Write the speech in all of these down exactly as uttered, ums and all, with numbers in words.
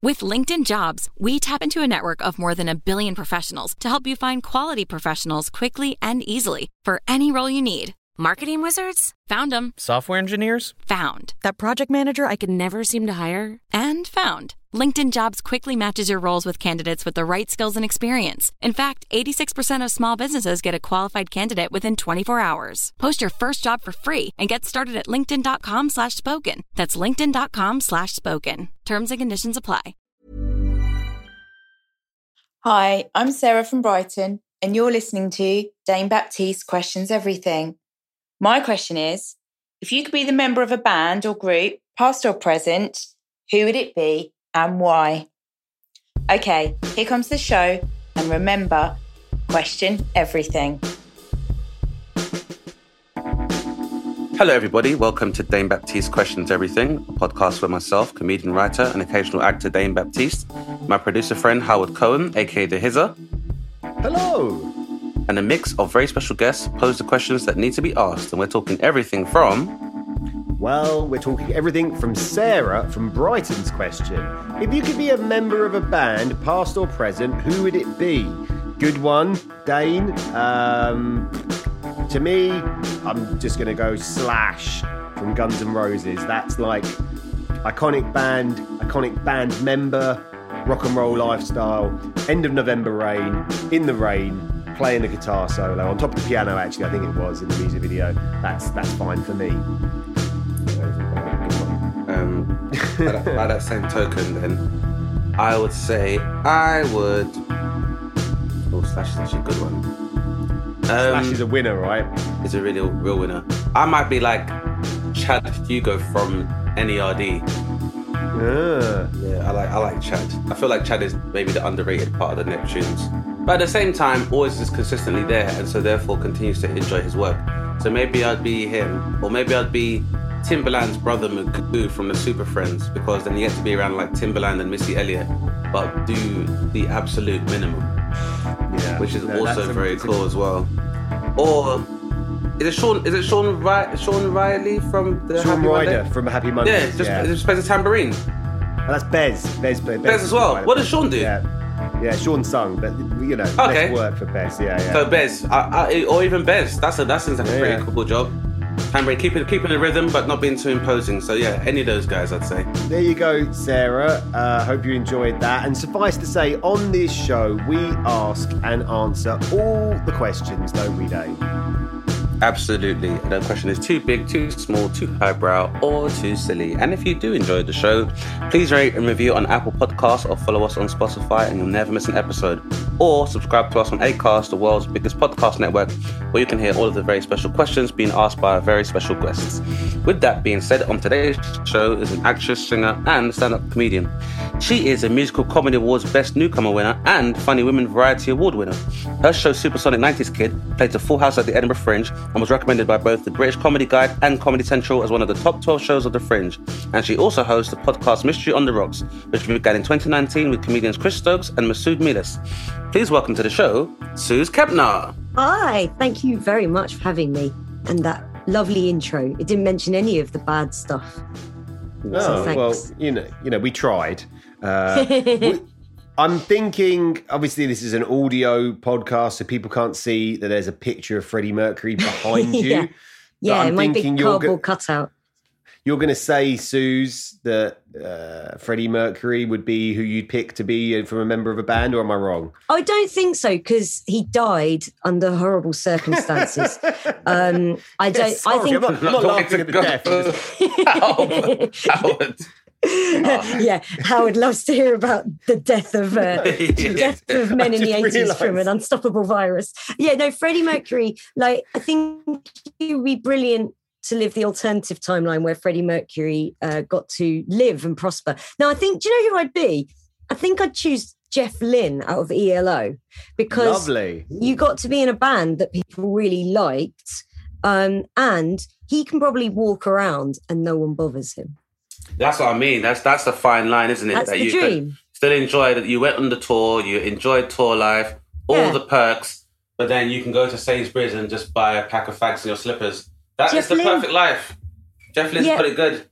With LinkedIn Jobs, we tap into a network of more than a billion professionals to help you find quality professionals quickly and easily for any role you need. Marketing wizards? Found them. Software engineers? Found. That project manager I could never seem to hire? And found. LinkedIn Jobs quickly matches your roles with candidates with the right skills and experience. In fact, eighty-six percent of small businesses get a qualified candidate within twenty-four hours. Post your first job for free and get started at linkedin.com slash spoken. That's linkedin.com slash spoken. Terms and conditions apply. Hi, I'm Sarah from Brighton, and you're listening to Dame Baptiste Questions Everything. My question is, if you could be the member of a band or group, past or present, who would it be and why? Okay, here comes the show, and remember, question everything. Hello everybody, welcome to Dame Baptiste Questions Everything, a podcast for myself, comedian, writer and occasional actor Dame Baptiste, my producer friend Howard Cohen, aka The Hizzer. Hello! And a mix of very special guests pose the questions that need to be asked, and we're talking everything from... Well, we're talking everything from Sarah from Brighton's question. If you could be a member of a band, past or present, who would it be? Good one, Dane. Um, to me, I'm just going to go Slash from Guns N' Roses. That's like iconic band, iconic band member, rock and roll lifestyle, end of November rain, in the rain, playing the guitar solo on top of the piano. Actually, I think it was in the music video. That's that's fine for me. Um, by, that, by that same token, then I would say I would. Oh, Slash is actually a good one. Um, Slash is a winner, right? Is a really real winner. I might be like Chad Hugo from N E R D. Yeah. Yeah, I like I like Chad. I feel like Chad is maybe the underrated part of the Neptunes. But at the same time, always is consistently there, and so therefore continues to enjoy his work. So maybe I'd be him, or maybe I'd be Timbaland's brother Magoo from the Super Friends, because then you get to be around like Timbaland and Missy Elliott, but do the absolute minimum, yeah, which is no, also very cool as well. Or is it Sean? Is it Sean? Ri- Sean Riley from the Sean Happy Ryder Monday? from Happy Monday? Yeah, just, yeah. just plays a tambourine. Oh, that's Bez. Bez, Bez, Bez as well. What does Sean do? Yeah. Yeah, Sean sung, but you know, okay. Less work for Bez. Yeah, yeah. So Bez, I, I, or even Bez. That's a that seems like a yeah, pretty yeah. cool job. Tambourine, keeping keeping the rhythm, but not being too imposing. So yeah, any of those guys, I'd say. There you go, Sarah. Uh, hope you enjoyed that. And suffice to say, on this show, we ask and answer all the questions, don't we, Dave? Absolutely. No question is too big, too small, too highbrow, or too silly. And if you do enjoy the show, please rate and review on Apple Podcasts or follow us on Spotify and you'll never miss an episode. Or subscribe to us on Acast, the world's biggest podcast network, where you can hear all of the very special questions being asked by our very special guests. With that being said, on today's show is an actress, singer, and stand-up comedian. She is a Musical Comedy Awards Best Newcomer winner and Funny Women Variety Award winner. Her show Supersonic nineties Kid played a full house at the Edinburgh Fringe and was recommended by both the British Comedy Guide and Comedy Central as one of the top twelve shows of the Fringe. And she also hosts the podcast Mystery on the Rocks, which began in twenty nineteen with comedians Chris Stokes and Masood Milas. Please welcome to the show, Suze Kepner. Hi, thank you very much for having me. And that lovely intro. It didn't mention any of the bad stuff. Oh, so well, you know, you know, we tried. Uh, we, I'm thinking, obviously, this is an audio podcast, so people can't see that there's a picture of Freddie Mercury behind you. yeah, yeah I'm my big cardboard go- cutout. You're going to say, Suze, that uh, Freddie Mercury would be who you'd pick to be from a member of a band, or am I wrong? I don't think so, because he died under horrible circumstances. um, I don't. Yeah, sorry, I think I'm not, I'm not laughing at the death. Just... Howard. Oh. Yeah, Howard loves to hear about the death of uh, the death of men in the eighties realised. From an unstoppable virus. Yeah, no, Freddie Mercury. Like, I think he would be brilliant to live the alternative timeline where Freddie Mercury uh, got to live and prosper. Now, I think, do you know who I'd be? I think I'd choose Jeff Lynne out of E L O, because Lovely. You got to be in a band that people really liked, um, and he can probably walk around and no one bothers him. That's what I mean. That's that's the fine line, isn't it? That's that the you dream. Could still enjoy that you went on the tour, you enjoyed tour life, all Yeah. the perks, but then you can go to Sainsbury's and just buy a pack of fags in your slippers. That Jeff is the Lynne. perfect life. Jeff Lynne's Yeah. put it good.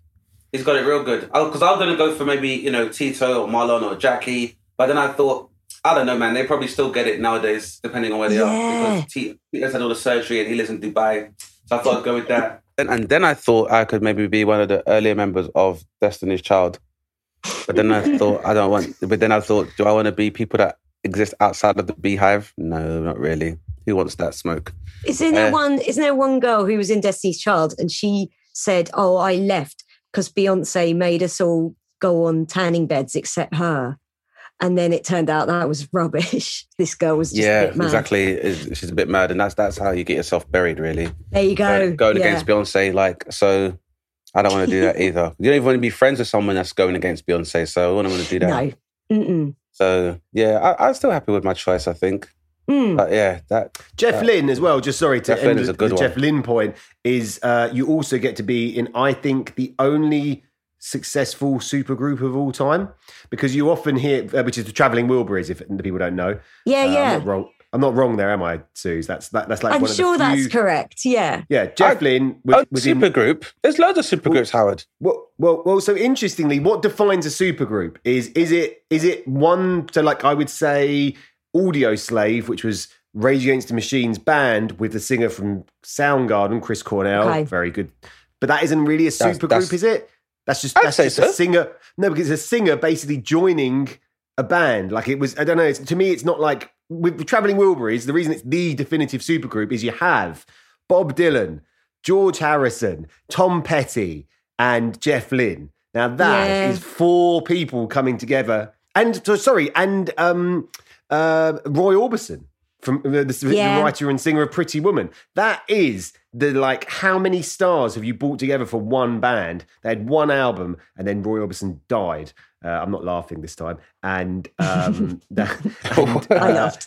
He's got it real good. Because I was going to go for maybe, you know, Tito or Marlon or Jackie. But then I thought, I don't know, man. They probably still get it nowadays, depending on where they Yeah. are. Because T- Tito's had all the surgery and he lives in Dubai. So I thought I'd go with that. And, and then I thought I could maybe be one of the earlier members of Destiny's Child. But then I thought, I don't want... But then I thought, do I want to be people that exist outside of the beehive? No, not really. Who wants that smoke? Isn't there Uh, one? Isn't there one girl who was in Destiny's Child and she said, "Oh, I left because Beyonce made us all go on tanning beds except her," and then it turned out that was rubbish. This girl was just yeah, a bit mad. exactly. Is- She's a bit mad, and that's that's how you get yourself buried, really. There you go. Go- going yeah. against Beyonce, like so. I don't want to do that either. You don't even want to be friends with someone that's going against Beyonce, so I wouldn't want to do that. No. Mm-mm. So yeah, I, I'm still happy with my choice. I think. Mm. But yeah, that Jeff that- Lynne as well, just sorry to Jeff Lynne end is the, a good the one. Jeff Lynne point, is uh, you also get to be in, I think, the only successful supergroup of all time, because you often hear, uh, which is the Travelling Wilburys, if the people don't know. Yeah, Uh, yeah. I'm not wrong. I'm not wrong there, am I, Suze? That's that, that's like I'm one sure of the few... that's correct. Yeah. Yeah, Jeff I- Lynne was, Oh, was in... supergroup. There's loads of supergroups, Howard. Well, well, well. So interestingly, what defines a supergroup is is it is it one? So, like, I would say, Audio Slave, which was Rage Against the Machine's band with the singer from Soundgarden, Chris Cornell, Okay. very good. But that isn't really a That's- supergroup, that's- is it? That's just I'd that's say just so. a singer. No, because it's a singer basically joining a band. Like it was, I don't know. It's, to me, it's not like with the Travelling Wilburys. The reason it's the definitive supergroup is you have Bob Dylan, George Harrison, Tom Petty, and Jeff Lynne. Now that is Yeah. four people coming together. And so, sorry, and um, uh, Roy Orbison from the, the, Yeah. the writer and singer of Pretty Woman. That is the like. How many stars have you brought together for one band? They had one album, and then Roy Orbison died. Uh, I'm not laughing this time. And um, that, and, I uh, laughed.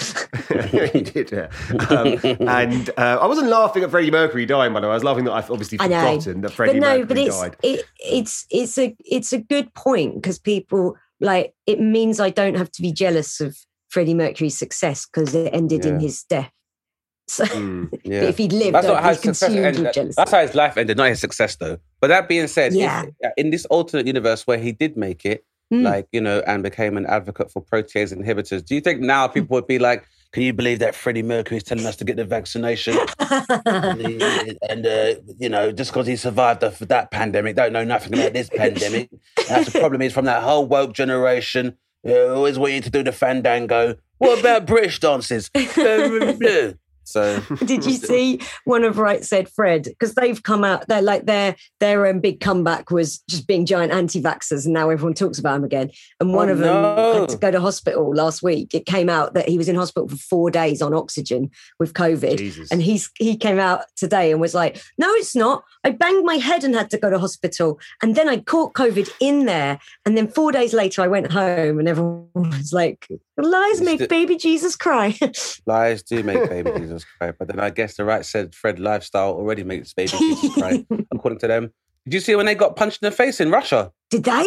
you did, yeah. Um, and uh, I wasn't laughing at Freddie Mercury dying, by the way. I was laughing that I've obviously I know. forgotten that Freddie But no, Mercury but it's died. it, it's it's a it's a good point because people like it means I don't have to be jealous of Freddie Mercury's success because it ended in Yeah. his death. So, Mm, but yeah. if he'd lived, That's not I'd how be his success consumed ended. with jealousy. That's how his life ended, not his success, though. But that being said, Yeah. if, in this alternate universe where he did make it, Mm. like, you know, and became an advocate for protease inhibitors, do you think now people would be like, can you believe that Freddie Mercury is telling us to get the vaccination? and, uh, you know, just because he survived the, that pandemic, don't know nothing about this pandemic. That's the problem is from that whole woke generation, uh, always want you to do the fandango. What about British dances? So Did you see one of Right Said Fred? Because they've come out, they're like their their um, big comeback was just being giant anti-vaxxers, and now everyone talks about them again. And one Oh, of them no. had to go to hospital last week. It came out that he was in hospital for four days on oxygen with COVID. Jesus. And he's he came out today and was like, "No, it's not. I banged my head and had to go to hospital, and then I caught COVID in there. And then four days later, I went home, and everyone was like, lies make Still- baby Jesus cry." lies do make baby Jesus cry, but then I guess the Right Said Fred lifestyle already makes baby Jesus cry, according to them. Did you see when they got punched in the face in Russia? Did they?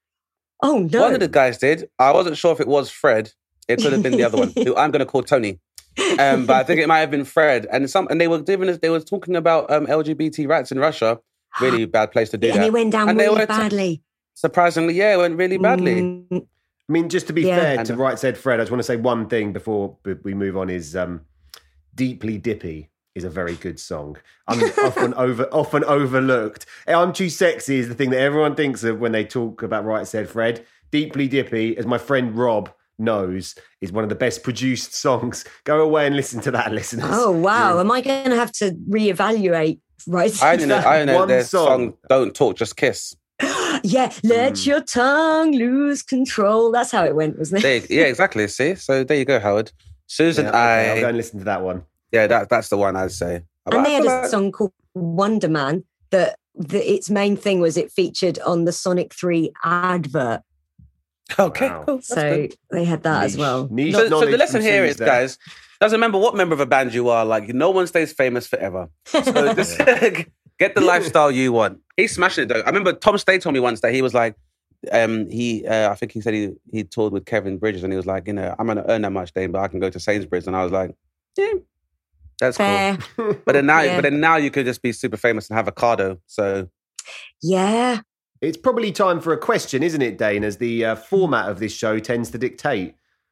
Oh no! One of the guys did. I wasn't sure if it was Fred. It could have been the other one, who I'm going to call Tony. Um, but I think it might have been Fred. And some, and they were giving us, they were talking about um, L G B T rights in Russia. Really bad place to do and that. it went down And they really were- badly. Surprisingly, yeah, it went really badly. Mm, I mean, just to be Yeah. fair And- to Right Said Fred, I just want to say one thing before we- we move on is um, Deeply Dippy is a very good song. I'm often over often overlooked. I'm Too Sexy is the thing that everyone thinks of when they talk about Right Said Fred. Deeply Dippy, as my friend Rob knows, is one of the best produced songs. Go away and listen to that, listeners. Oh wow! Am I going to have to reevaluate? Right? I know, I know One their song. song, Don't Talk, Just Kiss. Yeah, let Mm. your tongue lose control. That's how it went, wasn't it? There, yeah, exactly. See? So there you go, Howard. Susan, Yeah, okay, I... I'll go and listen to that one. Yeah, that, that's the one I'd say. But And I they had feel a like- song called Wonder Man that the, its main thing was it featured on the Sonic three advert. Okay, Wow. cool. That's So good. they had that as Niche- well. niche So, so knowledge the lesson from here Suze is, there. guys, doesn't remember what member of a band you are. Like, no one stays famous forever. So just get the lifestyle you want. He's smashing it, though. I remember Tom Stay told me once that he was like, um, he, uh, I think he said he he toured with Kevin Bridges, and he was like, you know, I'm going to earn that much, Dane, but I can go to Sainsbury's. And I was like, yeah, that's Fair. cool. But then now, Yeah. but then now you could just be super famous and have a cardo. So Yeah. It's probably time for a question, isn't it, Dane, as the uh, format of this show tends to dictate.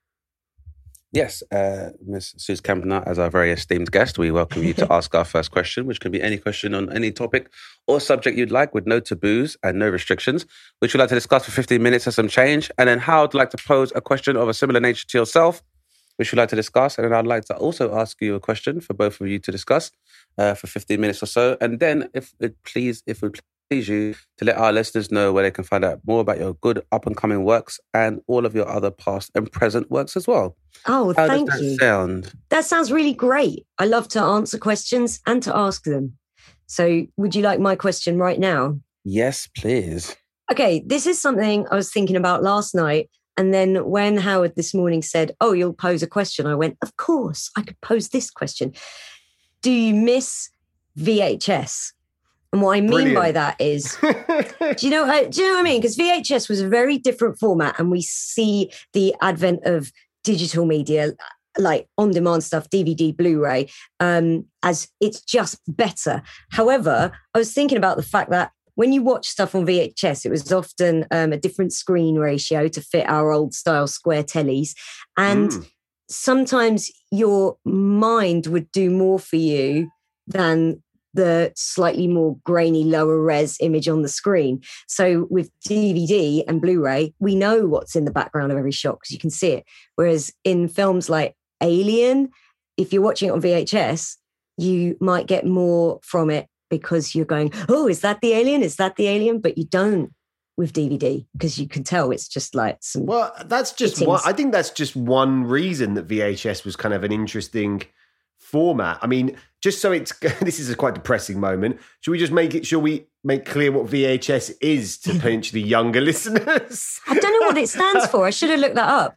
Yes, uh, Miss Suze Campner, as our very esteemed guest, we welcome you to ask our first question, which can be any question on any topic or subject you'd like, with no taboos and no restrictions, which you'd like to discuss for fifteen minutes or some change. And then Howard would like to pose a question of a similar nature to yourself, which you'd like to discuss. And then I'd like to also ask you a question for both of you to discuss uh, for fifteen minutes or so. And then, if it please, if it please you, to let our listeners know where they can find out more about your good up-and-coming works and all of your other past and present works as well. Oh, How thank does that you. sound? That sounds really great. I love to answer questions and to ask them. So would you like my question right now? Yes, please. Okay, this is something I was thinking about last night. And then when Howard this morning said, oh, you'll pose a question, I went, of course, I could pose this question. Do you miss V H S? And what I mean Brilliant. by that is, do you know, uh, do you know what I mean? Because V H S was a very different format, and we see the advent of digital media, like on-demand stuff, D V D, Blu-ray, um, as it's just better. However, I was thinking about the fact that when you watch stuff on V H S, it was often um, a different screen ratio to fit our old-style square tellies. And Mm. sometimes your mind would do more for you than the slightly more grainy, lower res image on the screen. So with D V D and Blu-ray, we know what's in the background of every shot because you can see it. Whereas in films like Alien, if you're watching it on V H S, you might get more from it because you're going, oh, is that the alien? Is that the alien? But you don't with D V D because you can tell it's just like some... Well, that's just fittings. one, I think that's just one reason that V H S was kind of an interesting format. I mean, just so it's, this is a quite depressing moment. Should we just make it, shall we make clear what V H S is to potentially younger listeners? I don't know what it stands for. I should have looked that up.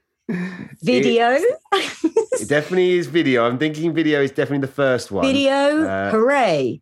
Video? It, it definitely is video. I'm thinking video is definitely the first one. Video, Uh, hooray.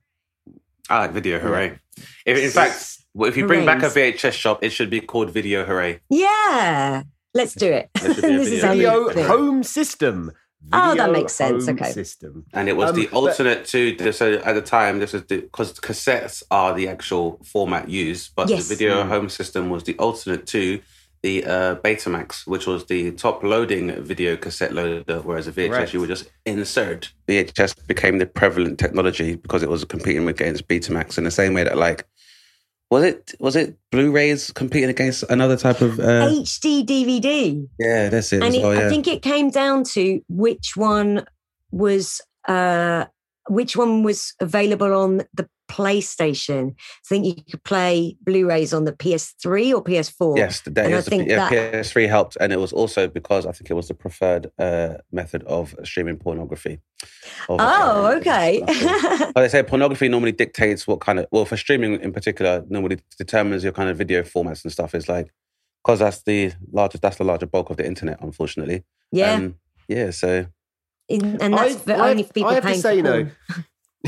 I like Video Hooray. If, in fact, well, if you bring back a V H S shop, it should be called Video Hooray. Yeah, let's do it. There should be a This is video. how Video we do it. home system. Oh, that Video makes sense. home Okay. System. And it was Um, the but- alternate to, so at the time, this was because cassettes are the actual format used, but Yes. the Video Mm. Home System was the alternate to the uh, Betamax, which was the top loading video cassette loader, whereas a V H S Correct. you would just insert. V H S became the prevalent technology because it was competing against Betamax in the same way that, like, was it was it Blu-rays competing against another type of uh, H D D V D. yeah, that's it. And as it, well, yeah. I think it came down to which one was uh, which one was available on the PlayStation. I think you could play Blu-rays on the P S three or P S four. Yes, the day And I is the, think yeah, that- P S three helped, and it was also because I think it was the preferred uh, method of streaming pornography. Over Oh, camera okay. and stuff. But they say pornography normally dictates what kind of, well, for streaming in particular, normally determines your kind of video formats and stuff. It's like, because that's the largest, that's the larger bulk of the internet, unfortunately. Yeah. Um, yeah, so. In- and that's I- for I- only for people I have to paying say, for you know, porn.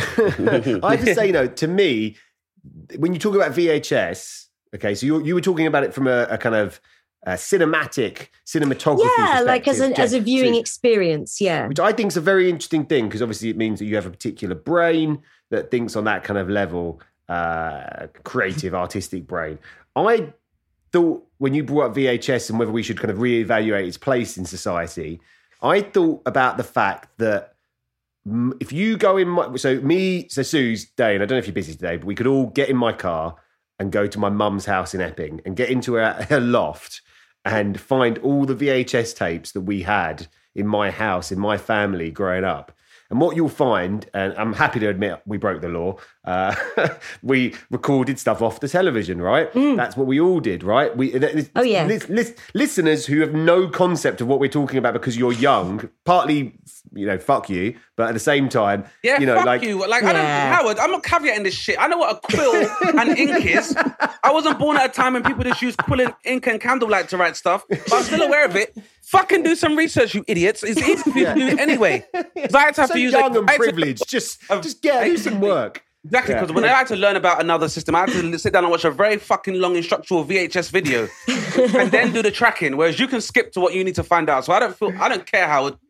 I have to say, you know, to me, when you talk about V H S, okay, so you you were talking about it from a, a kind of uh cinematic cinematography Yeah, like as a, perspective, as a viewing so- experience. Yeah. which I think is a very interesting thing because obviously it means that you have a particular brain that thinks on that kind of level, uh, creative, artistic brain. I thought when you brought up V H S and whether we should kind of reevaluate its place in society, I thought about the fact that mm, if you go in my, so me, so Suze, Dane, I don't know if you're busy today, but we could all get in my car and go to my mum's house in Epping and get into her, her loft and find all the V H S tapes that we had in my house, in my family growing up. And what you'll find, and I'm happy to admit we broke the law, uh, we recorded stuff off the television, right? That's what we all did, right? We, Oh, yeah. lis- lis- listeners who have no concept of what we're talking about because you're young, partly, you know, fuck you, but at the same time, Yeah, you know, fuck like, you. Like, I don't, Yeah. Howard, I'm not caveating this shit. I know what a quill and ink is. I wasn't born at a time when people just use quill and ink and candlelight to write stuff, but I'm still aware of it. Fucking do some research, you idiots. It's easy for you to do it anyway. Because I had to have so to use young like, and I had to- privileged, just, Of- just get, do some work. Exactly, Yeah. because when I had to learn about another system, I had to sit down and watch a very fucking long instructional V H S video and then do the tracking, whereas you can skip to what you need to find out. So I don't feel, I don't care, Howard.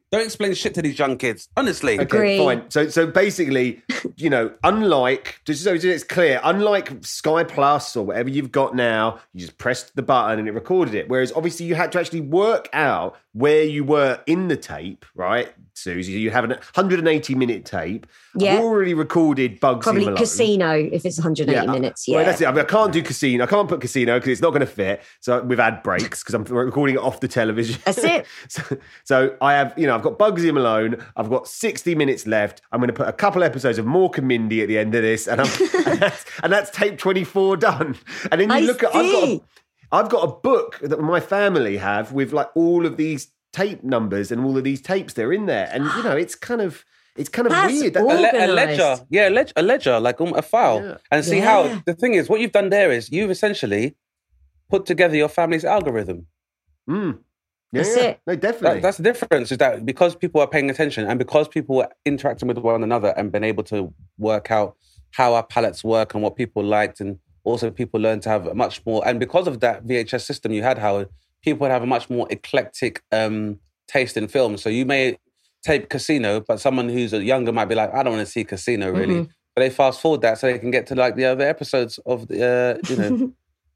Don't explain shit to these young kids. Honestly. Okay, Agree. fine. So, so basically, you know, unlike, just so it's clear, unlike Sky Plus or whatever you've got now, you just pressed the button and it recorded it. Whereas obviously you had to actually work out where you were in the tape, right, Susie? You have a one hundred eighty minute tape. Yeah. I've already recorded Bugsy Probably Malone. Casino if it's one hundred eighty Yeah, minutes. Yeah. Well, that's it. I mean, I can't do Casino. I can't put Casino because it's not going to fit. So we've had breaks because I'm recording it off the television. That's it. so, so I have, you know, I've got Bugsy Malone. I've got sixty minutes left. I'm going to put a couple episodes of Mork and Mindy at the end of this, and, I'm, and, that's, and that's tape twenty-four done. And then you I look at, I've got, see. a, I've got a book that my family have with like all of these tape numbers and all of these tapes. They're in there, and you know, it's kind of. It's kind of That's weird. That, A, le- a Organised. ledger, yeah, a, leg- a ledger, like um, a file. Yeah. And see Yeah. how, the thing is, what you've done there is you've essentially put together your family's algorithm. Mm. Yeah, That's yeah. it. No, definitely. That, that's the difference, is that because people are paying attention and because people are interacting with one another and been able to work out how our palettes work and what people liked, and also people learn to have a much more, and because of that V H S system you had, Howard, people would have a much more eclectic um, taste in films. So you may tape Casino, but someone who's a younger might be like, I don't want to see Casino really. Mm-hmm. But they fast forward that so they can get to like the other episodes of the, uh, you know.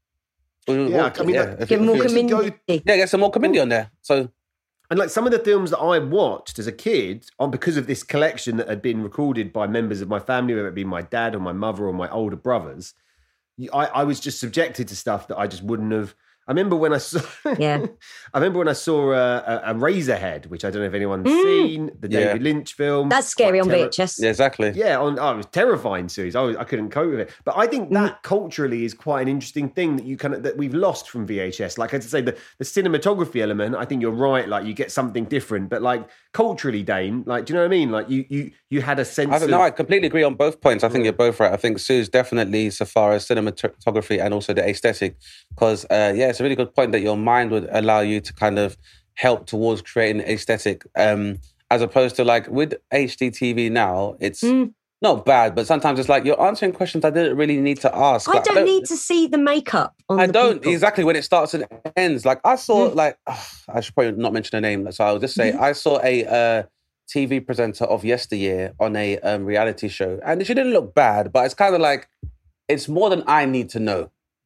Yeah, I mean, yeah, like, if- Give if more you- community. community. yeah, get some more comedy on there. So And like some of the films that I watched as a kid, on because of this collection that had been recorded by members of my family, whether it be my dad or my mother or my older brothers, I, I was just subjected to stuff that I just wouldn't have. I remember when I saw, Yeah. I remember when I saw uh, a, a Razorhead, which I don't know if anyone's Mm. seen, the Yeah. David Lynch film. That's scary on Quite terror- V H S. yeah, exactly. Yeah, on, oh, it was terrifying, Suze. I, was, I couldn't cope with it. But I think that culturally is quite an interesting thing that you kind of that we've lost from V H S. Like I say, the, the cinematography element, I think you're right. Like you get something different, but like culturally, Dane, like do you know what I mean? Like you you you had a sense I of don't know. I completely agree on both points. I think you're both right. I think Sue's definitely so far as cinematography and also the aesthetic, because uh, yeah, it's a really good point that your mind would allow you to kind of help towards creating aesthetic, um, as opposed to like with H D T V now, it's Mm. not bad, but sometimes it's like you're answering questions I didn't really need to ask. I Like, don't need to see the makeup on I the don't people. exactly when it starts and ends. Like I saw, Mm. like ugh, I should probably not mention a name, so I'll just say I saw a uh, T V presenter of yesteryear on a um, reality show, and she didn't look bad, but it's kind of like it's more than I need to know.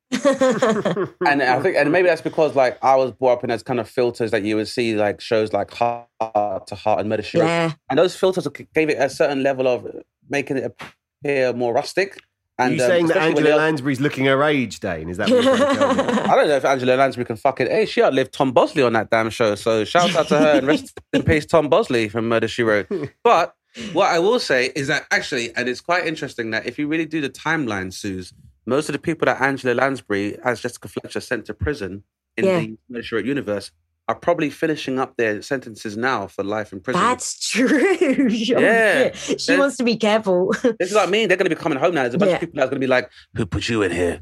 And I think, and maybe that's because like I was brought up in those kind of filters that you would see like shows like Heart to Heart and Murder She Wrote. Yeah. And those filters gave it a certain level of making it appear more rustic. Are And, you um, saying that especially when Angela they're- Lansbury's looking her age, Dane? Is that what you're trying to tell me? I don't know if Angela Lansbury can fucking... Hey, she outlived Tom Bosley on that damn show. So shout out to her and rest in peace, Tom Bosley from Murder, She Wrote. But what I will say is that actually, and it's quite interesting that if you really do the timeline, Suze, most of the people that Angela Lansbury, as Jessica Fletcher, sent to prison in Yeah. the Murder, She Wrote universe are probably finishing up their sentences now for life in prison. That's true. Yeah. She There's- wants to be careful. This is what I mean. They're going to be coming home now. There's a bunch Yeah. of people that are going to be like, who put you in here?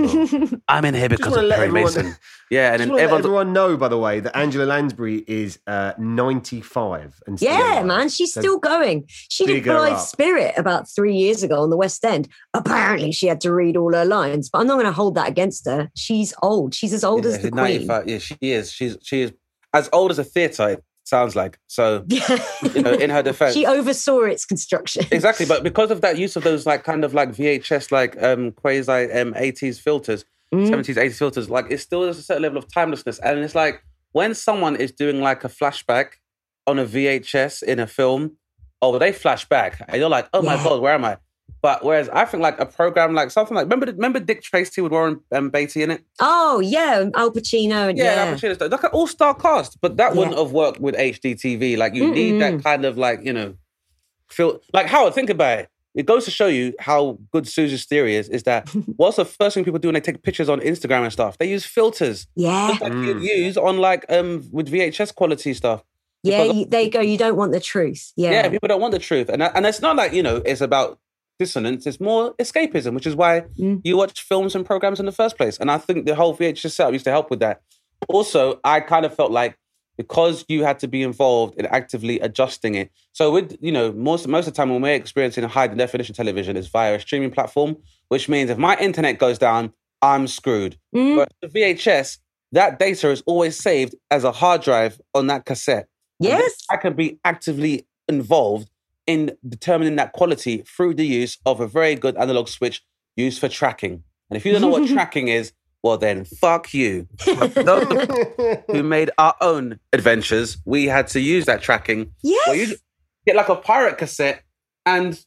I'm in here because wanna of let Perry everyone- Mason. Yeah, and Just then want to let everyone's... everyone know, by the way, that Angela Lansbury is uh, ninety-five. And still Yeah, alive. man, she's So still going. She did big her Blithe up. Spirit about three years ago on the West End. Apparently, she had to read all her lines, but I'm not going to hold that against her. She's old. She's as old Yeah, as the she's Queen. ninety-five. Yeah, she is. She's she is as old as a theatre, it sounds like. So, you know, in her defense. She oversaw its construction. Exactly, but because of that use of those like kind of like V H S like um quasi um eighties filters, Mm. seventies, eighties filters, like it still has a certain level of timelessness. And it's like when someone is doing like a flashback on a V H S in a film, oh, they flash back, and you're like, oh my Yeah. god, where am I? But whereas I think like a program like something like remember remember Dick Tracy with Warren um, Beatty in it? Oh, yeah, Al Pacino. And Yeah, yeah, Al Pacino's like an all-star cast, but that Yeah. wouldn't have worked with H D T V. Like you need that kind of like, you know, feel like Howard, think about it. It goes to show you how good Suze's theory is, is that what's the first thing people do when they take pictures on Instagram and stuff? They use filters. Yeah. Just like you'd use on like um with V H S quality stuff. Yeah, Because- you, there you go. You don't want the truth. Yeah. Yeah, people don't want the truth. And and it's not like, you know, it's about dissonance. It's more escapism, which is why Mm. you watch films and programs in the first place. And I think the whole V H S setup used to help with that. Also, I kind of felt like because you had to be involved in actively adjusting it. So with, you know, most most of the time when we're experiencing high definition television is via a streaming platform, which means if my internet goes down, I'm screwed. Mm. But the V H S, that data is always saved as a hard drive on that cassette. Yes. I can be actively involved in determining that quality through the use of a very good analog switch used for tracking. And if you don't know what tracking is, well then, fuck you. Those who made our own adventures, we had to use that tracking. Yes. Well, you get like a pirate cassette and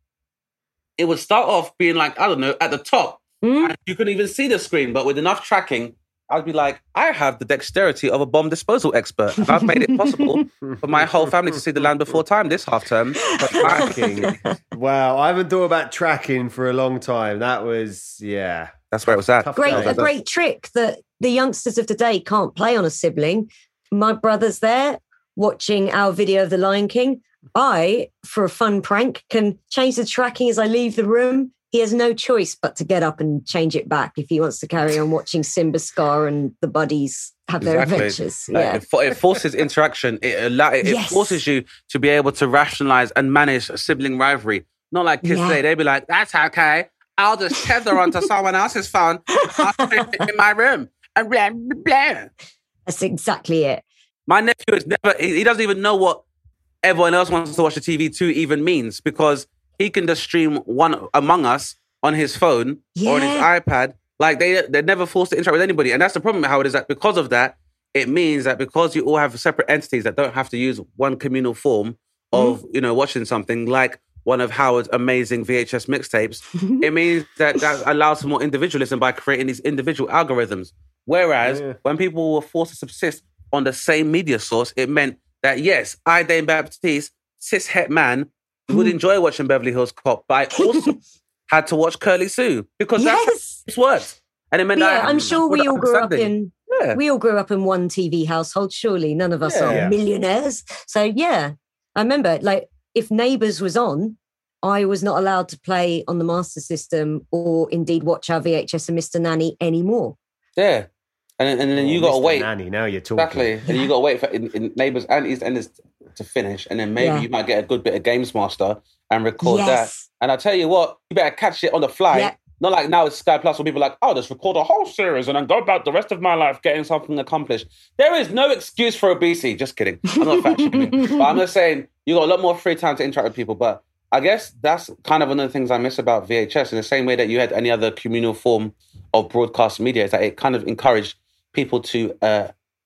it would start off being like, I don't know, at the top. Mm. And you couldn't even see the screen, but with enough tracking, I'd be like, I have the dexterity of a bomb disposal expert. And I've made it possible for my whole family to see The Land Before Time this half term. But Tracking. Wow, I haven't thought about tracking for a long time. That was, yeah. That's where it was at. Tough Great, day. a great trick that the youngsters of today can't play on a sibling. My brother's there watching our video of The Lion King. I, for a fun prank, can change the tracking as I leave the room. He has no choice but to get up and change it back if he wants to carry on watching Simba, Scar and the buddies have their Exactly. adventures. Like, Yeah. it, fo- it forces interaction. It, allow, it, Yes. it forces you to be able to rationalize and manage a sibling rivalry. Not like kids Yeah. today. They'd be like, that's okay. I'll just tether onto someone else's phone. I'll put it in my room. And blah, blah, blah. That's exactly it. My nephew is never, he, he doesn't even know what everyone else wants to watch the T V to even means, because he can just stream one Among Us on his phone or on his Yeah. iPad. Like they, they're never forced to interact with anybody. And that's the problem with how it is, that because of that, it means that because you all have separate entities that don't have to use one communal form of, you know, watching something like one of Howard's amazing V H S mixtapes, it means that that allows for more individualism by creating these individual algorithms. Whereas Yeah. when people were forced to subsist on the same media source, it meant that, yes, I, Dane Baptiste, cis-het man, would enjoy watching Beverly Hills Cop, but I also had to watch Curly Sue because that's how Yes. it worked. And it meant Yeah, that I I'm sure we all grew up understanding. in Yeah. we all grew up in one T V household. Surely none of us Yeah. are Yeah. millionaires. So yeah, I remember like if Neighbours was on, I was not allowed to play on the Master System or indeed watch our V H S and Mister Nanny anymore. Yeah. And, and then you Oh, got to Mister wait. Nanny, now you're talking. Exactly. And you got to wait for in, in Neighbours and EastEnders to finish. And then maybe Yeah. you might get a good bit of Games Master and record that. Yes. And I tell you what, you better catch it on the fly. Yeah. Not like now it's Sky Plus where people are like, oh, just record a whole series and then go about the rest of my life getting something accomplished. There is no excuse for obesity. Just kidding. I'm not fat shaming. But I'm just saying, you got a lot more free time to interact with people. But I guess that's kind of one of the things I miss about V H S, in the same way that you had any other communal form of broadcast media, is that it kind of encouraged people to uh,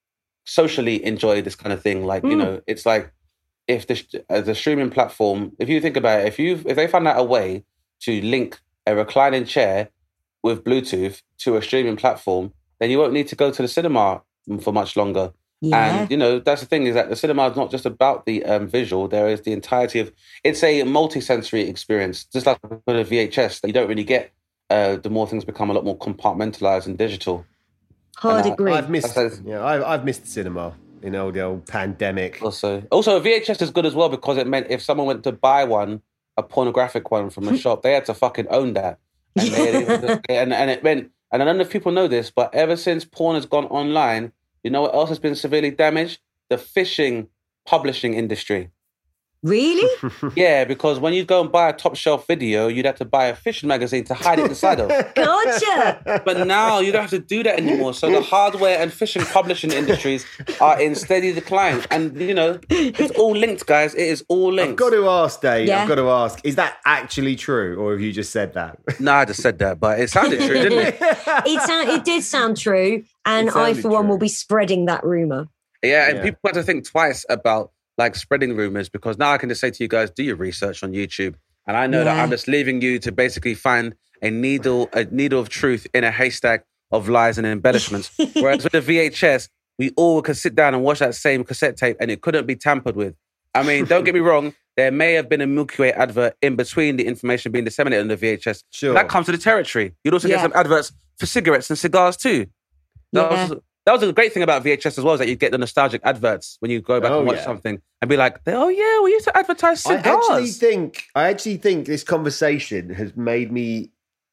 socially enjoy this kind of thing. Like, you know, it's like if the, uh, the streaming platform, if you think about it, if you if they found out a way to link a reclining chair with Bluetooth to a streaming platform, then you won't need to go to the cinema for much longer. Yeah. And, you know, that's the thing, is that the cinema is not just about the um, visual. There is the entirety of, it's a multi-sensory experience, just like with a V H S that you don't really get uh, the more things become a lot more compartmentalized and digital. Hard And I- agree. I've missed, That's- yeah, I've, I've missed the cinema in all the old pandemic. Also, also, a V H S is good as well because it meant if someone went to buy one, a pornographic one from a shop, they had to fucking own that. And, they, and, and it meant, and I don't know if people know this, but ever since porn has gone online, you know what else has been severely damaged? The fishing publishing industry. Really? Yeah, because when you go and buy a top shelf video, you'd have to buy a fishing magazine to hide it inside of. Gotcha. But now you don't have to do that anymore. So the hardware and fishing publishing industries are in steady decline. And, you know, it's all linked, guys. It is all linked. I've got to ask, Dave, Yeah. I've got to ask, is that actually true, or have you just said that? No, I just said that, but it sounded true, didn't it? It, sound, it did sound true. And It I, sounded for one, true. will be spreading that rumour. Yeah, and Yeah. people have to think twice about like spreading rumors, because now I can just say to you guys, do your research on YouTube. And I know that Yeah. I'm just leaving you to basically find a needle, a needle of truth in a haystack of lies and embellishments. Whereas with the V H S, we all could sit down and watch that same cassette tape and it couldn't be tampered with. I mean, don't get me wrong, there may have been a Milky Way advert in between the information being disseminated on the V H S. Sure. That comes to the territory. You'd also Yeah. get some adverts for cigarettes and cigars too. That Yeah. was that was the great thing about V H S as well, is that you get the nostalgic adverts when you go back Oh, and watch yeah. something and be like, oh yeah, we used to advertise I cigars. actually think I actually think this conversation has made me.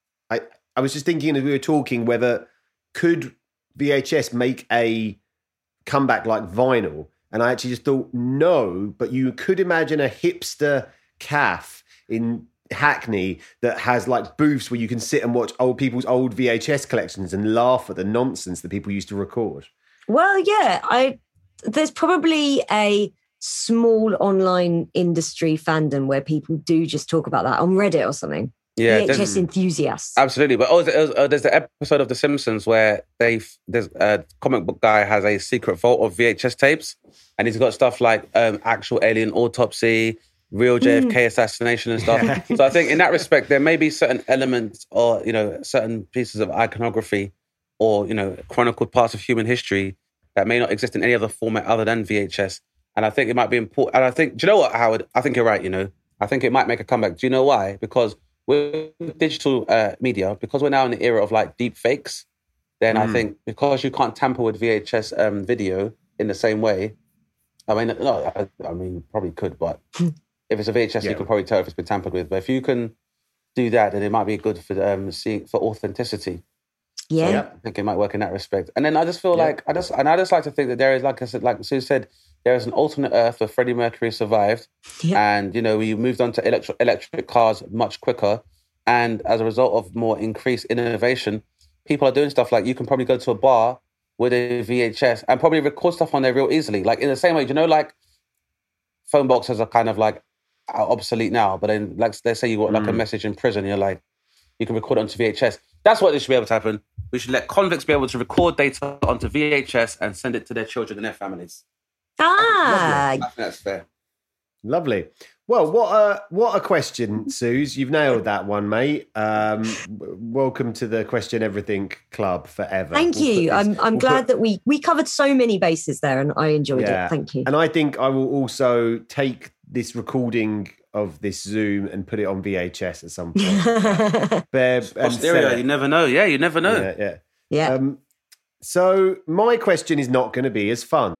I I was just thinking as we were talking whether could V H S make a comeback like vinyl, and I actually just thought no, but you could imagine a hipster cafe in Hackney that has like booths where you can sit and watch old people's old V H S collections and laugh at the nonsense that people used to record. Well, yeah, I there's probably a small online industry fandom where people do just talk about that on Reddit or something. Yeah, V H S enthusiasts. Absolutely. But oh, there's, uh, there's the episode of The Simpsons where they there's a comic book guy has a secret vault of V H S tapes, and he's got stuff like um, actual alien autopsy, real J F K mm. assassination and stuff. So I think in that respect, there may be certain elements or, you know, certain pieces of iconography or, you know, chronicled parts of human history that may not exist in any other format other than V H S. And I think it might be important. And I think, do you know what, Howard? I think you're right, you know. I think it might make a comeback. Do you know why? Because with digital uh, media, because we're now in the era of like deep fakes, then mm. I think because you can't tamper with V H S um, video in the same way, I mean, no, I, I mean, you probably could, but if it's a V H S, yeah. you can probably tell if it's been tampered with. But if you can do that, then it might be good for um, seeing for authenticity. Yeah. So I think it might work in that respect. And then I just feel yeah. like, I just, and I just like to think that there is, like I said, like Sue said, there is an alternate Earth where Freddie Mercury survived. Yeah. And, you know, we moved on to electric electric cars much quicker. And as a result of more increased innovation, people are doing stuff like you can probably go to a bar with a V H S and probably record stuff on there real easily. Like in the same way, you know, like phone boxes are kind of like obsolete now, but then like let's say you got like mm. a message in prison, you're like, you can record it onto V H S. That's what this should be able to happen. We should let convicts be able to record data onto V H S and send it to their children and their families. Ah, I think that's fair. Lovely. Well, what a what a question, Suze. You've nailed that one, mate. Um, welcome to the Question Everything Club forever. Thank we'll you. I'm I'm we'll glad put, that we we covered so many bases there, and I enjoyed yeah. it. Thank you. And I think I will also take this recording of this Zoom and put it on V H S at some point. Bear, and stereo, you never know. Yeah, you never know. Yeah, yeah. yeah. Um, so my question is not going to be as fun.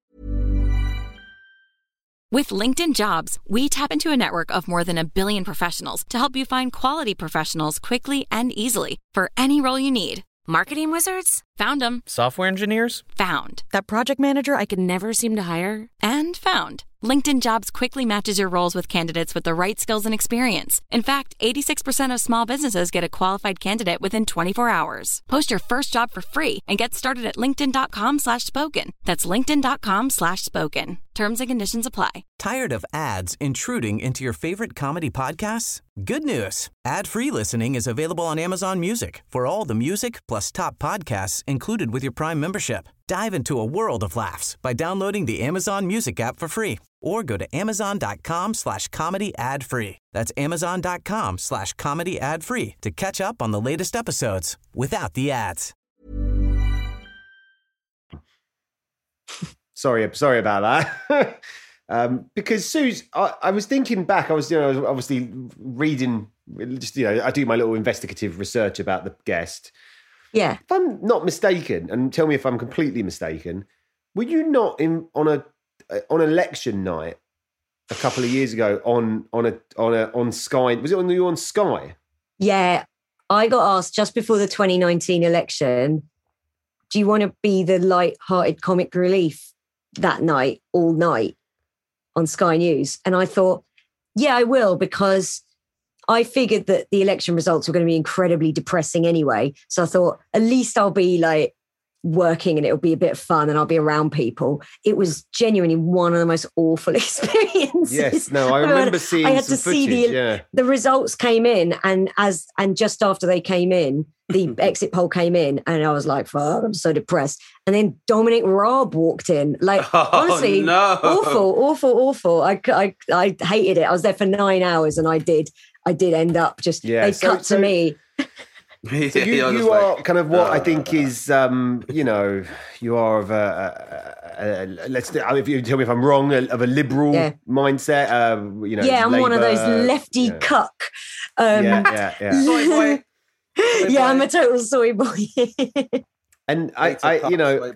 With LinkedIn Jobs, we tap into a network of more than a billion professionals to help you find quality professionals quickly and easily for any role you need. Marketing wizards? Found them. Software engineers? Found. That project manager I could never seem to hire? And found. LinkedIn Jobs quickly matches your roles with candidates with the right skills and experience. In fact, eighty-six percent of small businesses get a qualified candidate within twenty-four hours. Post your first job for free and get started at linkedin.com slash spoken. That's linkedin.com slash spoken. Terms and conditions apply. Tired of ads intruding into your favorite comedy podcasts? Good news. Ad-free listening is available on Amazon Music for all the music plus top podcasts included with your Prime membership. Dive into a world of laughs by downloading the Amazon Music app for free or go to amazon.com slash comedy ad free. That's amazon.com slash comedy ad free to catch up on the latest episodes without the ads. Sorry, sorry about that. um, because Suze, I, I was thinking back, I was, you know, I was obviously reading, just, you know, I do my little investigative research about the guest. Yeah. If I'm not mistaken, and tell me if I'm completely mistaken, were you not in on a on election night a couple of years ago on on a on a on Sky? Was it on you on Sky? Yeah, I got asked just before the twenty nineteen election, do you want to be the light-hearted comic relief that night, all night on Sky News? And I thought, yeah, I will, because I figured that the election results were going to be incredibly depressing anyway. So I thought, at least I'll be like working and it'll be a bit of fun and I'll be around people. It was genuinely one of the most awful experiences. Yes, no, I remember seeing I had some to footage, see the, yeah. the results came in, and as and just after they came in, the exit poll came in, and I was like, fuck, I'm so depressed. And then Dominic Raab walked in. Like, oh, honestly, no. awful, awful, awful. I, I, I hated it. I was there for nine hours and I did I did end up just, yeah, they so, cut so, to me. So you, you are kind of what uh, I think is, um, you know, you are of a, a, a, a let's. If you tell me if I'm wrong, of a liberal yeah. mindset. Uh, you know, yeah, I'm Labour, one of those lefty yeah. cuck. Um, yeah, yeah, yeah. Soy boy. Soy yeah, boy. I'm a total soy boy. And I, I, you know,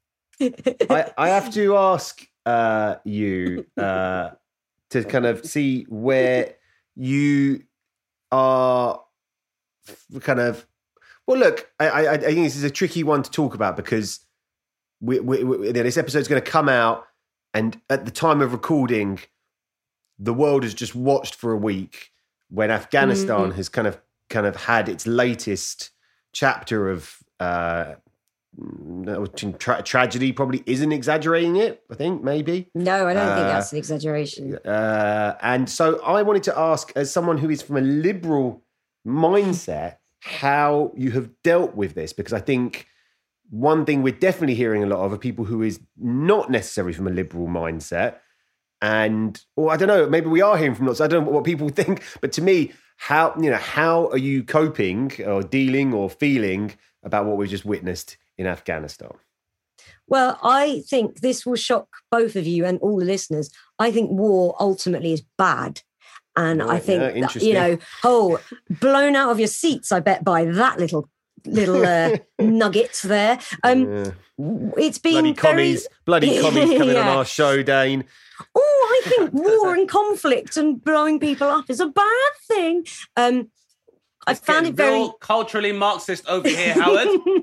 I, I have to ask uh, you uh, to kind of see where you are. Kind of, well, look, I, I, I think this is a tricky one to talk about because we, we, we, this episode's going to come out, and at the time of recording, the world has just watched for a week when Afghanistan mm-hmm. has kind of kind of had its latest chapter of uh, Tra- tragedy probably isn't exaggerating it, I think, maybe. No, I don't uh, think that's an exaggeration. Uh, and so I wanted to ask, as someone who is from a liberal mindset, how you have dealt with this, because I think one thing we're definitely hearing a lot of are people who is not necessarily from a liberal mindset. And, or I don't know, maybe we are hearing from lots, I don't know what people think, but to me, how, you know, how are you coping or dealing or feeling about what we've just witnessed in Afghanistan? Well, I think this will shock both of you and all the listeners. I think war ultimately is bad. And right, I think, yeah, you know, oh, blown out of your seats, I bet, by that little little uh, nugget there. Um, yeah. It's been bloody very... commies, bloody commies coming yeah. on our show, Dane. Oh, I think war and conflict and blowing people up is a bad thing. Um, I it's found it very culturally Marxist over here, Howard.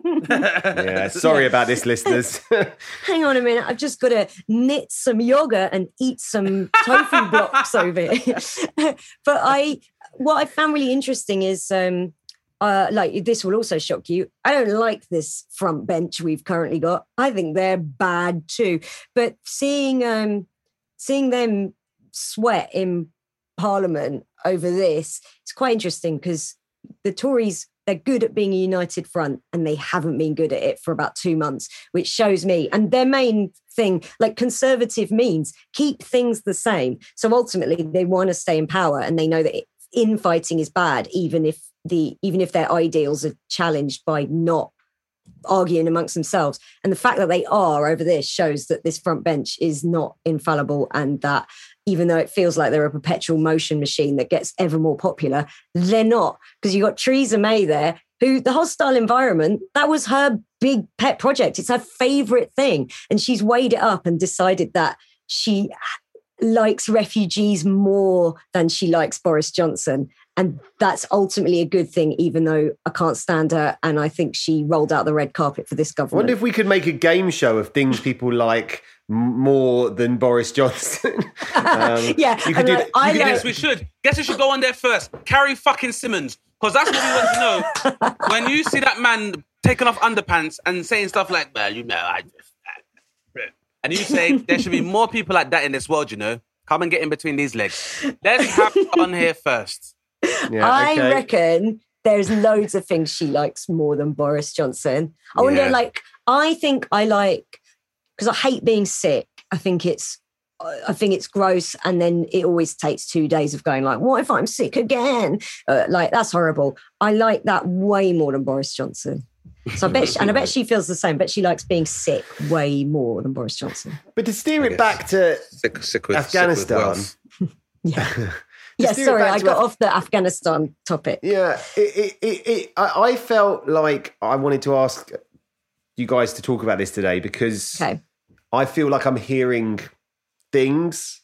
yeah, sorry about this, listeners. Hang on a minute, I've just got to knit some yogurt and eat some tofu blocks over here. But I, what I found really interesting is, um, uh, like this will also shock you. I don't like this front bench we've currently got. I think they're bad too. But seeing, um, seeing them sweat in Parliament over this, it's quite interesting because the Tories, they're good at being a united front and they haven't been good at it for about two months, which shows me. And their main thing, like Conservative means keep things the same. So ultimately they want to stay in power and they know that infighting is bad, even if the even if their ideals are challenged by not arguing amongst themselves. And the fact that they are over this shows that this front bench is not infallible, and that even though it feels like they're a perpetual motion machine that gets ever more popular, they're not. Because you've got Theresa May there, who the hostile environment, that was her big pet project. It's her favourite thing. And she's weighed it up and decided that she likes refugees more than she likes Boris Johnson. And that's ultimately a good thing, even though I can't stand her. And I think she rolled out the red carpet for this government. I wonder if we could make a game show of things people like more than Boris Johnson. um, yeah. You could do like, I Yes, we should. Guess who should go on there first? Carrie fucking Simmons. Because that's what we want to know. When you see that man taking off underpants and saying stuff like, well, you know, I... And you say, there should be more people like that in this world, you know. Come and get in between these legs. Let's have it on here first. Yeah, I okay. reckon there's loads of things she likes more than Boris Johnson. I wonder, Yeah. like, I think I like, because I hate being sick. I think it's, I think it's gross. And then it always takes two days of going like, what if I'm sick again? Uh, like, that's horrible. I like that way more than Boris Johnson. So I bet, she, and I bet she feels the same. But she likes being sick way more than Boris Johnson. But to steer it back to sick, sick with, Afghanistan. Sick with yeah. Yeah, steer it sorry, back I to got Af- off the Afghanistan topic. Yeah, it, it, it, it, I, I felt like I wanted to ask you guys to talk about this today because Okay. I feel like I'm hearing things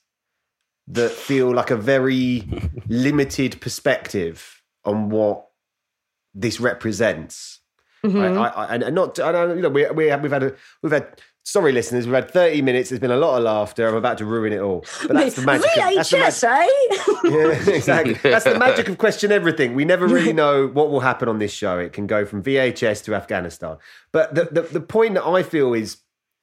that feel like a very limited perspective on what this represents. Mhm. I, I, and not, I don't, you know, we, we, we've had a, we've had. Sorry, listeners, we've had thirty minutes. There's been a lot of laughter. I'm about to ruin it all. But that's the magic. Of, that's the V H S, mag- eh? yeah, exactly. That's the magic of Question Everything. We never really know what will happen on this show. It can go from V H S to Afghanistan. But the, the, the point that I feel is,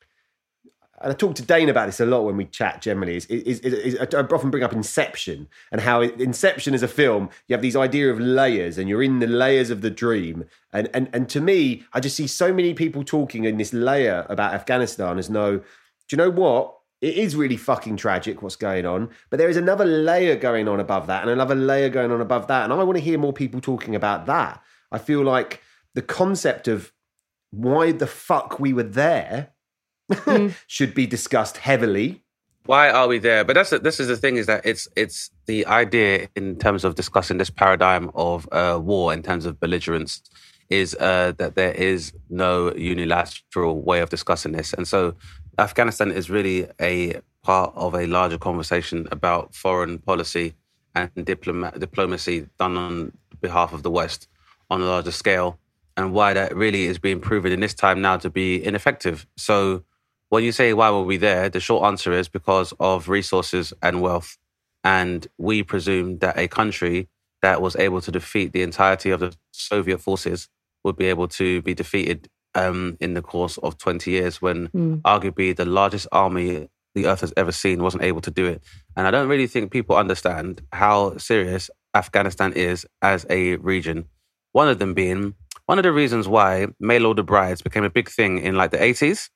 and I talk to Dane about this a lot when we chat generally, is, is, is, is I often bring up Inception and how Inception is a film. You have these idea of layers and you're in the layers of the dream. And, and, and to me, I just see so many people talking in this layer about Afghanistan as no, do you know what? It is really fucking tragic what's going on, but there is another layer going on above that and another layer going on above that. And I want to hear more people talking about that. I feel like the concept of why the fuck we were there mm. should be discussed heavily. Why are we there? But that's the, this is the thing, is that it's it's the idea in terms of discussing this paradigm of uh, war in terms of belligerence is uh, that there is no unilateral way of discussing this. And so Afghanistan is really a part of a larger conversation about foreign policy and diploma- diplomacy done on behalf of the West on a larger scale, and why that really is being proven in this time now to be ineffective. So when you say, why were we there? The short answer is because of resources and wealth. And we presumed that a country that was able to defeat the entirety of the Soviet forces would be able to be defeated um, in the course of twenty years when Mm. arguably the largest army the earth has ever seen wasn't able to do it. And I don't really think people understand how serious Afghanistan is as a region. One of them being, one of the reasons why mail-order brides became a big thing in like the eighties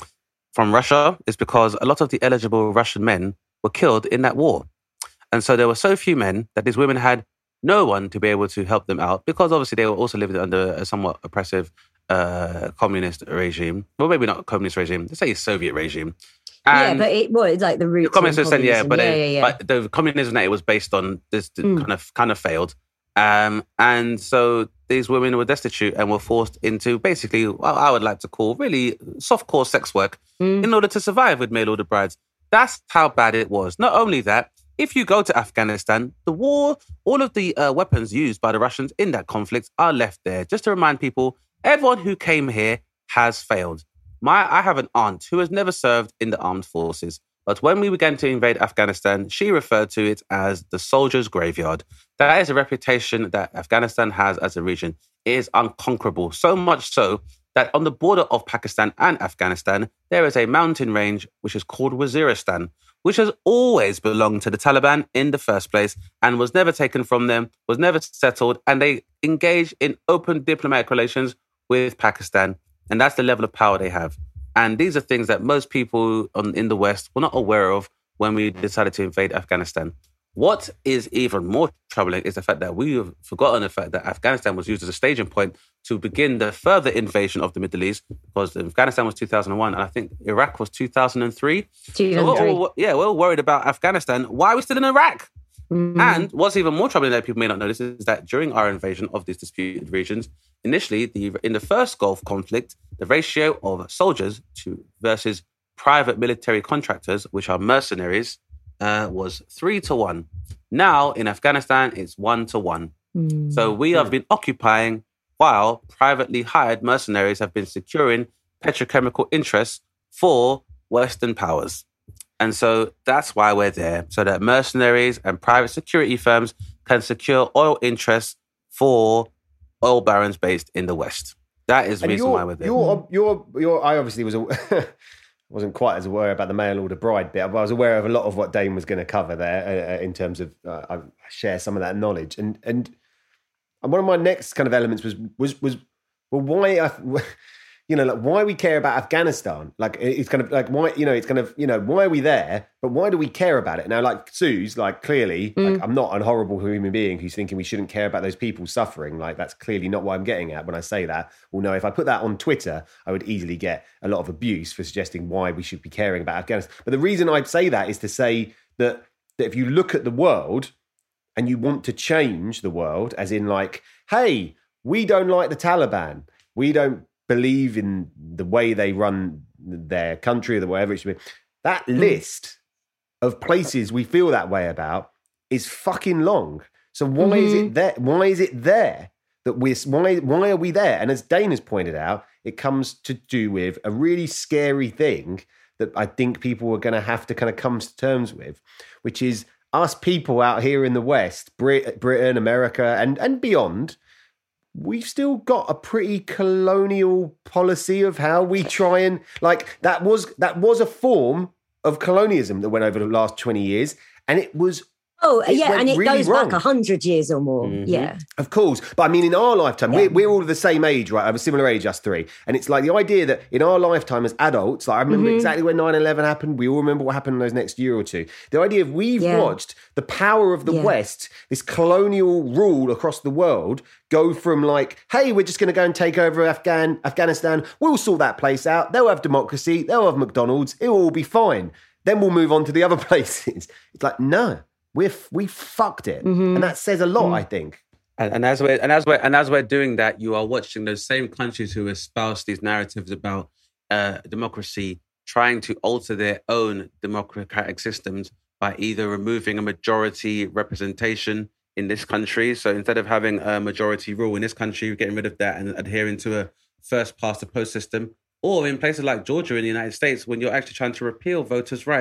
from Russia is because a lot of the eligible Russian men were killed in that war. And so there were so few men that these women had no one to be able to help them out because obviously they were also living under a somewhat oppressive uh, communist regime. Well, maybe not communist regime, let's say Soviet regime. Yeah, And but it was like the roots the communist of was saying, yeah, communism. but, yeah, it, yeah, yeah. but the communism that it was based on this Mm. kind of kind of failed. Um, and so these women were destitute and were forced into basically what I would like to call really softcore sex work Mm. in order to survive with mail-order brides. That's how bad it was. Not only that, if you go to Afghanistan, the war, all of the uh, weapons used by the Russians in that conflict are left there. Just to remind people, everyone who came here has failed. My, I have an aunt who has never served in the armed forces. But when we began to invade Afghanistan, she referred to it as the soldier's graveyard. That is a reputation that Afghanistan has as a region. It is unconquerable, so much so that on the border of Pakistan and Afghanistan, there is a mountain range which is called Waziristan, which has always belonged to the Taliban in the first place and was never taken from them, was never settled, and they engage in open diplomatic relations with Pakistan. And that's the level of power they have. And these are things that most people on, in the West were not aware of when we decided to invade Afghanistan. What is even more troubling is the fact that we have forgotten the fact that Afghanistan was used as a staging point to begin the further invasion of the Middle East, because Afghanistan was two thousand one and I think Iraq was two thousand three. two thousand three. So we're all, yeah, we're all worried about Afghanistan. Why are we still in Iraq? Mm. And what's even more troubling that people may not notice is that during our invasion of these disputed regions, initially, the, in the first Gulf conflict, the ratio of soldiers to versus private military contractors, which are mercenaries, uh, was three to one. Now, in Afghanistan, it's one to one. Mm. So we have been occupying while privately hired mercenaries have been securing petrochemical interests for Western powers. And so that's why we're there, so that mercenaries and private security firms can secure oil interests for oil barons based in the West. That is the And reason you're, why we're there. You're, you're, you're, I obviously was, a, wasn't quite as aware about the mail order bride bit, but I was aware of a lot of what Dane was going to cover there uh, in terms of uh, I share some of that knowledge. And and and one of my next kind of elements was was was well, why I. You know, like why we care about Afghanistan. Like it's kind of like why, you know, it's kind of, you know, why are we there? But why do we care about it? Now, like Sue's, like clearly, Mm. like, I'm not a horrible human being who's thinking we shouldn't care about those people suffering. Like that's clearly not what I'm getting at when I say that. Well, no, if I put that on Twitter, I would easily get a lot of abuse for suggesting why we should be caring about Afghanistan. But the reason I'd say that is to say that, that if you look at the world and you want to change the world, as in like, hey, we don't like the Taliban. We don't believe in the way they run their country or whatever it should be. That list of places we feel that way about is fucking long. So why mm-hmm. is it there? Why is it there that we're why why are we there? And as Dane has pointed out, it comes to do with a really scary thing that I think people are going to have to kind of come to terms with, which is us people out here in the West, Brit- Britain, America, and and beyond. We've still got a pretty colonial policy of how we try and like that was that was a form of colonialism that went over the last twenty years, and it was oh it yeah, and it really goes wrong. back a hundred years or more. Mm-hmm. Yeah, of course. But I mean, in our lifetime, Yeah. we're, we're all of the same age, right? I'm a similar age, us three, and it's like the idea that in our lifetime as adults, like I remember Mm-hmm. exactly when nine eleven happened. We all remember what happened in those next year or two. The idea of we've Yeah. watched the power of the Yeah. West, this colonial rule across the world, go from like, hey, we're just going to go and take over Afghan Afghanistan. We'll sort that place out. They'll have democracy. They'll have McDonald's. It will all be fine. Then we'll move on to the other places. It's like, no, we're we fucked it, Mm-hmm. and that says a lot, I think. And, and as we're and as we're and as we're doing that, you are watching those same countries who espouse these narratives about uh, democracy trying to alter their own democratic systems by either removing a majority representation in this country. So instead of having a majority rule in this country, getting rid of that and adhering to a first past the post system, or in places like Georgia in the United States, when you're actually trying to repeal voters' rights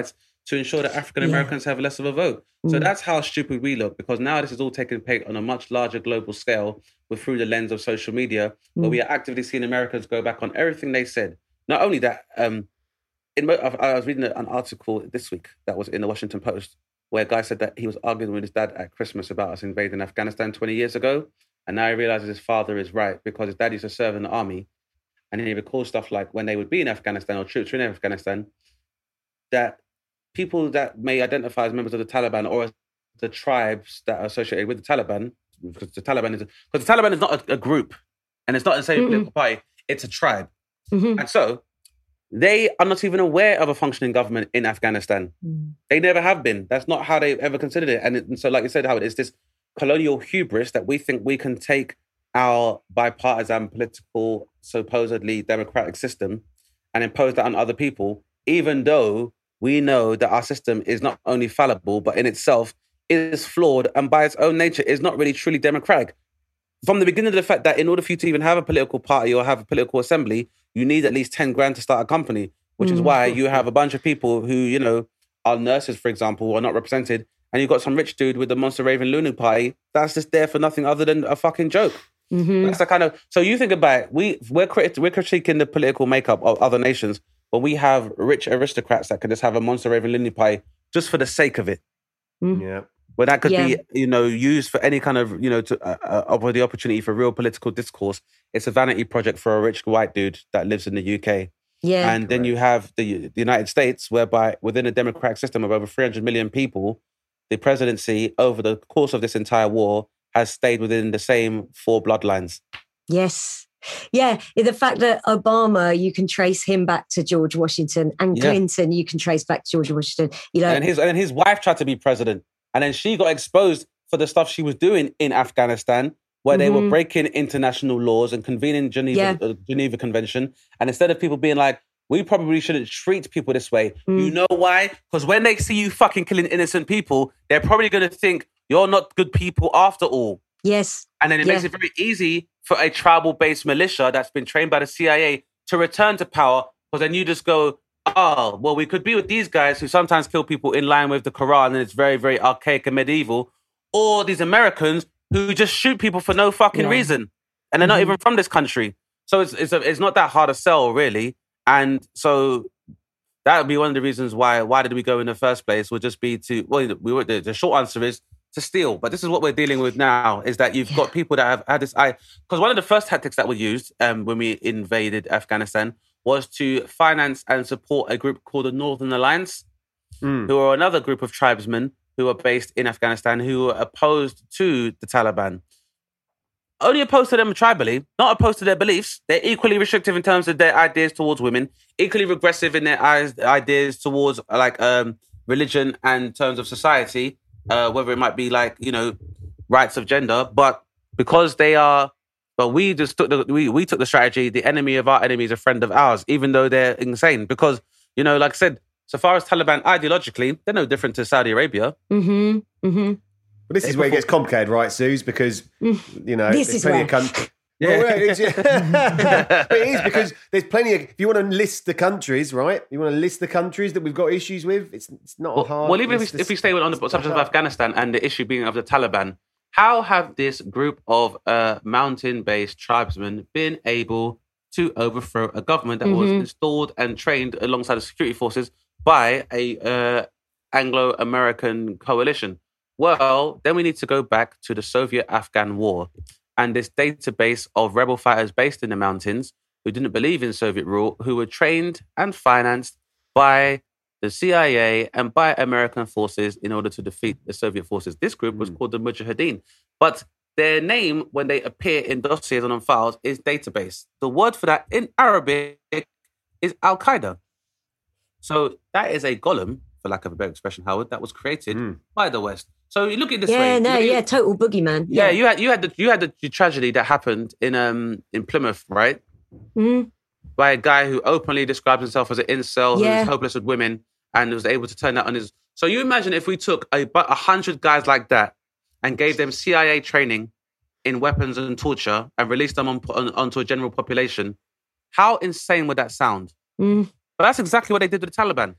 to ensure that African Americans yeah. have less of a vote. Mm. So that's how stupid we look, because now this is all taking place on a much larger global scale with through the lens of social media, mm. where we are actively seeing Americans go back on everything they said. Not only that, um, in, I was reading an article this week that was in the Washington Post, where a guy said that he was arguing with his dad at Christmas about us invading Afghanistan twenty years ago. And now he realizes his father is right, because his dad used to serve in the army. And he recalls stuff like when they would be in Afghanistan, or troops were in Afghanistan, that people that may identify as members of the Taliban or the tribes that are associated with the Taliban, because the Taliban is because the Taliban is not a, a group, and it's not the same mm-hmm. political party, it's a tribe. Mm-hmm. And so they are not even aware of a functioning government in Afghanistan. Mm. They never have been. That's not how they've ever considered it. And, it, and so, like you said, Howard, it's this colonial hubris that we think we can take our bipartisan, political, supposedly democratic system and impose that on other people, even though we know that our system is not only fallible, but in itself is flawed, and by its own nature is not really truly democratic. From the beginning of the fact that in order for you to even have a political party or have a political assembly, you need at least ten grand to start a company, which mm. is why you have a bunch of people who, you know, are nurses, for example, who are not represented. And you've got some rich dude with the Monster Raven Lunu party that's just there for nothing other than a fucking joke. Mm-hmm. That's the kind of... So you think about it, we, we're, crit- we're critiquing the political makeup of other nations, but we have rich aristocrats that can just have a Monster Raven Lunu party just for the sake of it. Mm. Yeah. Where that could yeah. be, you know, used for any kind of, you know, to uh, uh, offer the opportunity for real political discourse. It's a vanity project for a rich white dude that lives in the U K. Yeah. And correct. Then you have the, the United States, whereby within a democratic system of over three hundred million people, the presidency over the course of this entire war has stayed within the same four bloodlines. Yes. Yeah, the fact that Obama, you can trace him back to George Washington, and yeah. Clinton, you can trace back to George Washington. You know, and his and his wife tried to be president, and then she got exposed for the stuff she was doing in Afghanistan, where mm-hmm. they were breaking international laws and convening Geneva yeah. uh, Geneva Convention. And instead of people being like, we probably shouldn't treat people this way. Mm. You know why? Because when they see you fucking killing innocent people, they're probably going to think you're not good people after all. Yes. And then it yeah. makes it very easy for a tribal-based militia that's been trained by the C I A to return to power, because then you just go, oh, well, we could be with these guys who sometimes kill people in line with the Quran, and it's very, very archaic and medieval, or these Americans who just shoot people for no fucking yeah. reason, and they're mm-hmm. not even from this country. So it's it's, a, it's not that hard to sell, really. And so that would be one of the reasons why why did we go in the first place, would just be to, well, we were, the, the short answer is to steal. But this is what we're dealing with now, is that you've yeah. got people that have had this eye. Because one of the first tactics that were used um, when we invaded Afghanistan was to finance and support a group called the Northern Alliance, mm. who are another group of tribesmen who are based in Afghanistan, who are opposed to the Taliban. Only opposed to them tribally, not opposed to their beliefs. They're equally restrictive in terms of their ideas towards women, equally regressive in their ideas towards like um, religion and terms of society, uh, whether it might be like, you know, rights of gender. But because they are, but we just took the we, we took the strategy, the enemy of our enemy is a friend of ours, even though they're insane. Because, you know, like I said, so far as Taliban ideologically, they're no different to Saudi Arabia. Mm-hmm. Mm-hmm. But this is where it gets complicated, right, Suze? Because, you know, this there's plenty of countries. Yeah, well, it's, yeah. But it is, because there's plenty of, if you want to list the countries, right? You want to list the countries that we've got issues with. It's it's not well, hard. Well, even if we, if we stay on the subject of Afghanistan and the issue being of the Taliban, how have this group of uh, mountain-based tribesmen been able to overthrow a government that mm-hmm. was installed and trained alongside the security forces by a uh, Anglo-American coalition? Well, then we need to go back to the Soviet-Afghan War and this database of rebel fighters based in the mountains who didn't believe in Soviet rule, who were trained and financed by the C I A and by American forces in order to defeat the Soviet forces. This group was mm. called the Mujahideen. But their name, when they appear in dossiers and on files, is database. The word for that in Arabic is Al-Qaeda. So that is a golem, for lack of a better expression, Howard, that was created mm. by the West. So you look at this yeah, way. Yeah, no, you, yeah, total boogeyman. Yeah, yeah, you had you had the you had the, the tragedy that happened in um in Plymouth, right? Mm. By a guy who openly describes himself as an incel, yeah. who's hopeless with women, and was able to turn that on his. So you imagine if we took a a hundred guys like that and gave them C I A training in weapons and torture and released them on, on onto a general population, how insane would that sound? Mm. But that's exactly what they did with the Taliban.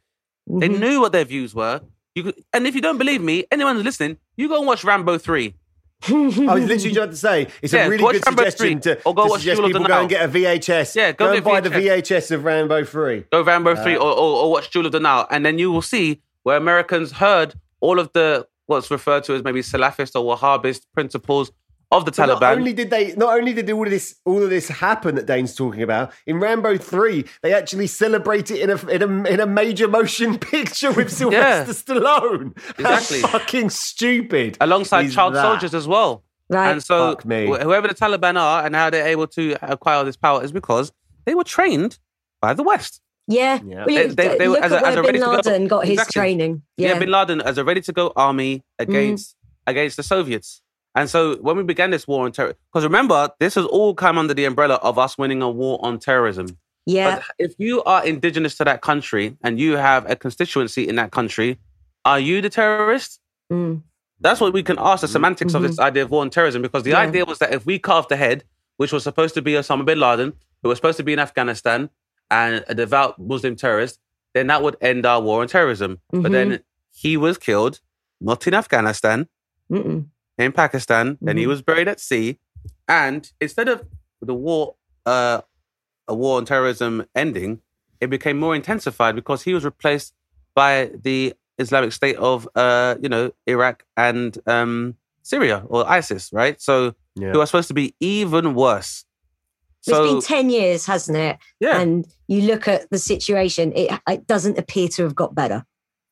Mm-hmm. They knew what their views were. You could, and if you don't believe me, anyone who's listening, you go and watch Rambo three. I was literally trying to say, it's yeah, a really good Rambo suggestion three, to, or go to watch suggest Jewel of people the go Nile. and get a V H S. Yeah, go, go get and buy V H S. the V H S of Rambo three. Go Rambo uh, three or, or, or watch Jewel of the Nile. And then you will see where Americans heard all of the, what's referred to as maybe Salafist or Wahhabist principles of the Taliban. Not only did they, not only did all of this, all of this happen that Dane's talking about, in Rambo three, they actually celebrate it in a in a, in a major motion picture with Sylvester yeah. Stallone. Exactly. How fucking stupid. Alongside child that? soldiers as well. Right. And so whoever the Taliban are and how they're able to acquire this power is because they were trained by the West. Yeah. yeah. Well, you, they, they, look as a, as a Bin Laden got his exactly. training. Yeah. yeah, Bin Laden as a ready-to-go army against mm. against the Soviets. And so when we began this war on terror, because remember, this has all come under the umbrella of us winning a war on terrorism. Yeah. But if you are indigenous to that country and you have a constituency in that country, are you the terrorist? Mm. That's what we can ask the semantics mm-hmm. of this idea of war on terrorism, because the yeah. idea was that if we cut off the head, which was supposed to be Osama bin Laden, who was supposed to be in Afghanistan, and a devout Muslim terrorist, then that would end our war on terrorism. Mm-hmm. But then he was killed, not in Afghanistan, Mm-mm. in Pakistan, then mm-hmm. he was buried at sea. And instead of the war, uh, a war on terrorism ending, it became more intensified because he was replaced by the Islamic State of, uh, you know, Iraq and um, Syria, or ISIS, right? So yeah. who are supposed to be even worse. So, it's been ten years, hasn't it? Yeah. And you look at the situation, it, it doesn't appear to have got better.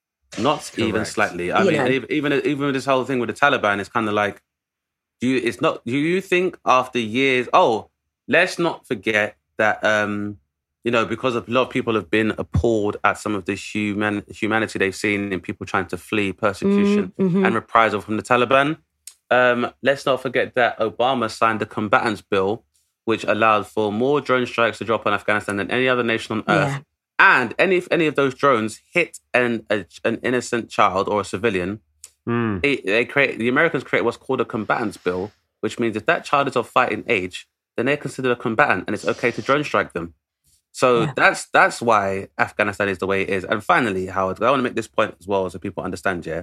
Not Correct. even slightly. I you mean, even, even even with this whole thing with the Taliban, it's kind of like, do you? It's not. Do you think after years? Oh, let's not forget that. Um, you know, because a lot of people have been appalled at some of the human humanity they've seen in people trying to flee persecution mm-hmm. and reprisal from the Taliban. Um, let's not forget that Obama signed the Combatants Bill, which allowed for more drone strikes to drop on Afghanistan than any other nation on earth. Yeah. And any if any of those drones hit an a, an innocent child or a civilian, mm. they, they create the Americans create what's called a Combatants Bill, which means if that child is of fighting age, then they're considered a combatant, and it's okay to drone strike them. So yeah. that's that's why Afghanistan is the way it is. And finally, Howard, I want to make this point as well, so people understand. Yeah,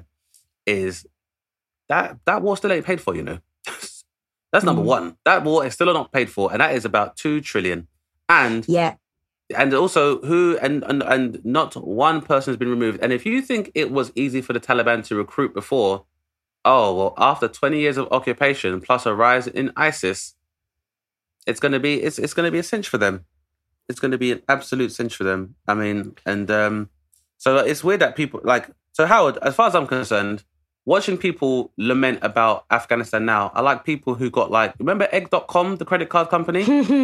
is that that war still ain't paid for? You know, that's number mm. one. That war is still not paid for, and that is about two trillion. And yeah. And also, who and, and and not one person has been removed. And if you think it was easy for the Taliban to recruit before, oh well, after twenty years of occupation plus a rise in ISIS, it's gonna be it's it's gonna be a cinch for them. It's gonna be an absolute cinch for them. I mean, and um, so it's weird that people like so Howard. As far as I'm concerned, watching people lament about Afghanistan now, I like people who got like, remember egg dot com, the credit card company?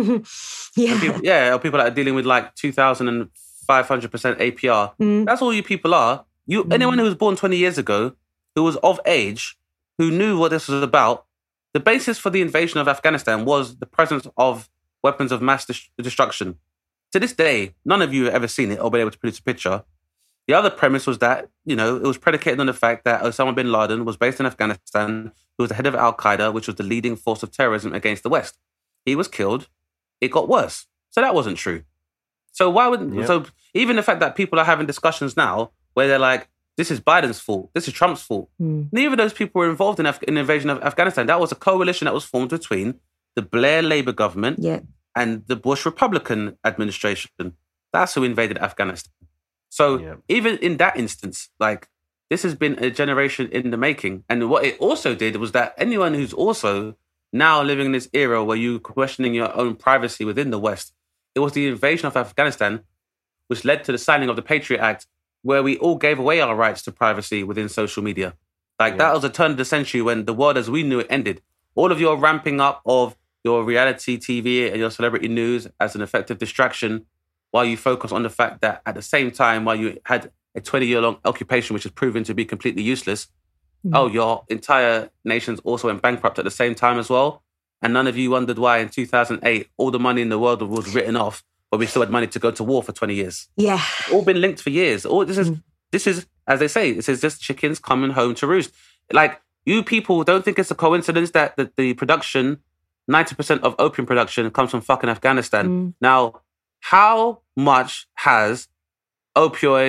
yeah. People, yeah, or people that are dealing with like two thousand five hundred percent A P R. Mm. That's all you people are. You, mm. Anyone who was born twenty years ago, who was of age, who knew what this was about, the basis for the invasion of Afghanistan was the presence of weapons of mass dis- destruction. To this day, none of you have ever seen it or been able to produce a picture. The other premise was that, you know, it was predicated on the fact that Osama bin Laden was based in Afghanistan, who was the head of Al-Qaeda, which was the leading force of terrorism against the West. He was killed. It got worse. So that wasn't true. So why would... Yep. So even the fact that people are having discussions now where they're like, this is Biden's fault, this is Trump's fault. Mm. Neither of those people were involved in, Af- in the invasion of Afghanistan. That was a coalition that was formed between the Blair Labour government yeah. and the Bush Republican administration. That's who invaded Afghanistan. So yeah. even in that instance, like, this has been a generation in the making. And what it also did was that anyone who's also now living in this era where you're questioning your own privacy within the West, it was the invasion of Afghanistan which led to the signing of the Patriot Act, where we all gave away our rights to privacy within social media. Like, yeah. that was a turn of the century when the world as we knew it ended. All of your ramping up of your reality T V and your celebrity news as an effective distraction, while you focus on the fact that at the same time, while you had a twenty-year-long occupation, which has proven to be completely useless, mm-hmm. oh, your entire nations also went bankrupt at the same time as well. And none of you wondered why in two thousand eight, all the money in the world was written off, but we still had money to go to war for twenty years. Yeah. It's all been linked for years. All this is, mm-hmm. this is, as they say, this is just chickens coming home to roost. Like, you people don't think it's a coincidence that the, the production, ninety percent of opium production comes from fucking Afghanistan. Mm. Now, how much has opioid,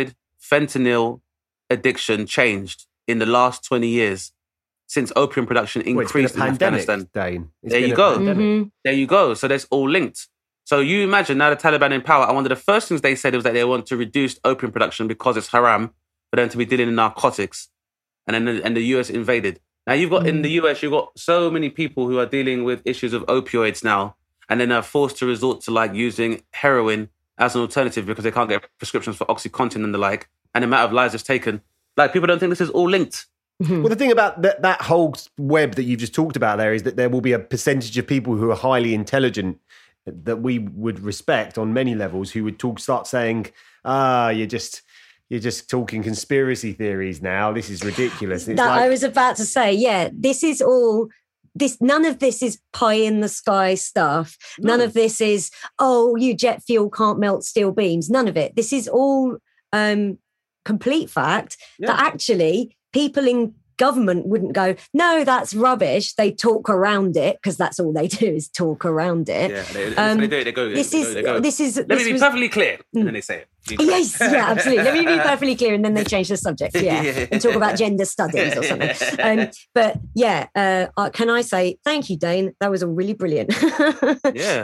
fentanyl addiction changed in the last twenty years since opium production increased well, in pandemic, Afghanistan? Dane. It's There been you a go. Mm-hmm. There you go. So that's all linked. So you imagine now the Taliban in power, and one of the first things they said was that they want to reduce opium production because it's haram for them to be dealing in narcotics. And then the, and the U S invaded. Now you've got, mm. in the U S, you've got so many people who are dealing with issues of opioids now, and then are forced to resort to like using heroin as an alternative because they can't get prescriptions for OxyContin and the like. And the amount of lives it's taken. Like, people don't think this is all linked. Well, the thing about that, that whole web that you've just talked about there is that there will be a percentage of people who are highly intelligent that we would respect on many levels who would talk, start saying, ah, you're just... You're just talking conspiracy theories now. This is ridiculous. It's that like... I was about to say, yeah, this is all, this. None of this is pie in the sky stuff. No. None of this is, oh, you jet fuel can't melt steel beams. None of it. This is all um, complete fact Yeah. that actually people in government wouldn't go, no, that's rubbish. They talk around it because that's all they do is talk around it. Yeah, they, Um, they do it, they go, This they is, go, they go. this is, Let this me be was- perfectly clear. And then they say it. Yes, yeah, absolutely. Let me be perfectly clear, and then they change the subject, yeah, Yeah. and talk about gender studies or something. Um, but yeah, uh, uh, can I say thank you, Dane? That was all really brilliant. Yeah.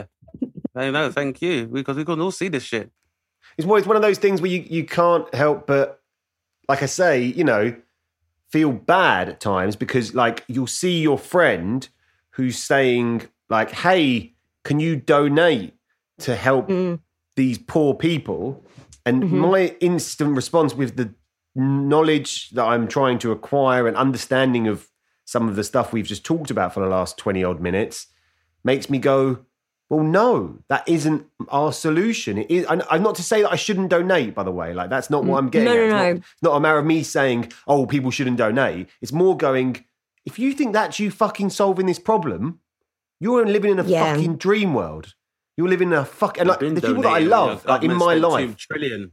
I know, thank you. Because we can all see this shit. It's one, it's one of those things where you, you can't help but, like I say, you know, feel bad at times because, like, you'll see your friend who's saying, like, hey, can you donate to help Mm. these poor people? And Mm-hmm. my instant response with the knowledge that I'm trying to acquire and understanding of some of the stuff we've just talked about for the last twenty odd minutes makes me go, well, no, that isn't our solution. It is, and, and not to say that I shouldn't donate, by the way. Like, that's not what I'm getting No, at. no, It's no. not, it's not a matter of me saying, oh, people shouldn't donate. It's more going, if you think that's you fucking solving this problem, you're living in a Yeah. fucking dream world. You're living in a fucking... Like, Been the people that I donating, love, your like, in government my spent life... two trillion.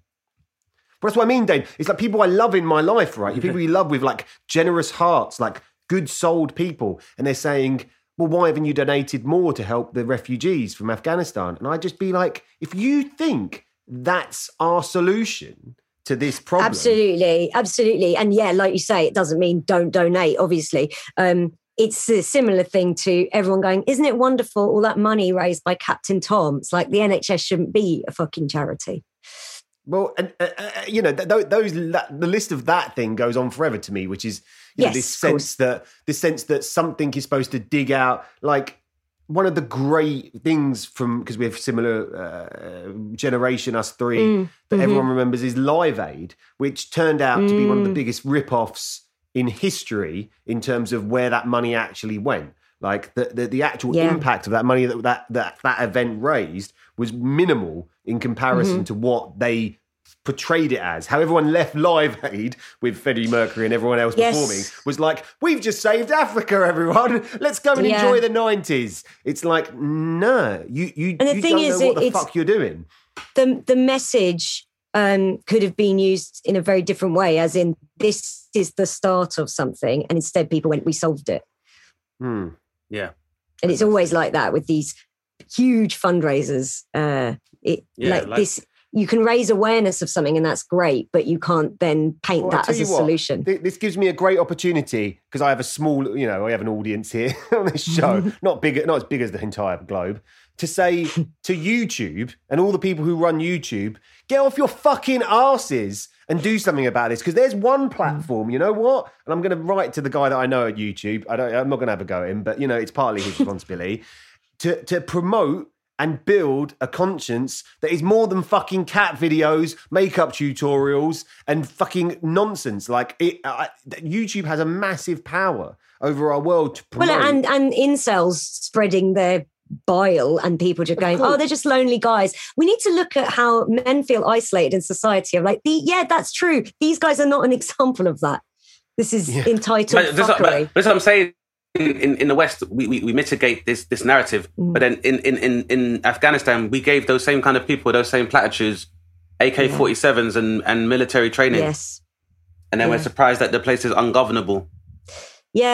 But that's what I mean, Dane. It's like people I love in my life, right? People you love with like generous hearts, like good-souled people. And they're saying, well, why haven't you donated more to help the refugees from Afghanistan? And I'd just be like, if you think that's our solution to this problem... Absolutely, absolutely. And yeah, like you say, it doesn't mean don't donate, obviously. Um, it's a similar thing to everyone going, isn't it wonderful, all that money raised by Captain Tom? It's like the N H S shouldn't be a fucking charity. Well, and uh, uh, you know, th- th- those that, the list of that thing goes on forever to me, which is you know, Yes, this of sense course. that this sense that something is supposed to dig out. Like one of the great things from because we have similar uh, generation, us three, Mm, that mhm. everyone remembers is Live Aid, which turned out to be one of the Mm. biggest rip-offs in history in terms of where that money actually went. Like the the, the actual Yeah. impact of that money that that that, that event raised was minimal in comparison Mm-hmm. to what they portrayed it as. How everyone left Live Aid with Freddie Mercury and everyone else Yes. performing was like, we've just saved Africa, everyone. Let's go and Yeah. enjoy the nineties. It's like, no, you you, And the you thing don't is, know what it- the it's- fuck you're doing. The, the message um, could have been used in a very different way, as in this is the start of something. And instead people went, we solved it. Hmm. Yeah. And it's always like that with these huge fundraisers. Uh, it Yeah, like, like- this, you can raise awareness of something, and that's great, but you can't then paint Well, I'll that tell as a you what, solution. th- This gives me a great opportunity because I have a small, you know, I have an audience here on this show, not big, not as big as the entire globe, to say to YouTube and all the people who run YouTube, get off your fucking asses and do something about this. Because there's one platform, you know what? And I'm going to write to the guy that I know at YouTube. I don't, I'm not going to have a go at him, but you know, it's partly his responsibility to to promote and build a conscience that is more than fucking cat videos, makeup tutorials, and fucking nonsense. Like it, uh, YouTube has a massive power over our world to promote. Well, and, and incels spreading their bile and people just going, course. oh, they're just lonely guys. We need to look at how men feel isolated in society. I'm like, the, yeah, that's true. These guys are not an example of that. This is Yeah. entitled But this, fuckery. but this is what I'm saying. In, in the West, we, we, we mitigate this this narrative, Mm. but then in, in, in, in Afghanistan, we gave those same kind of people those same platitudes, A K forty-sevens and, and military training, Yes. and then we're Yeah. surprised that the place is ungovernable. Yeah.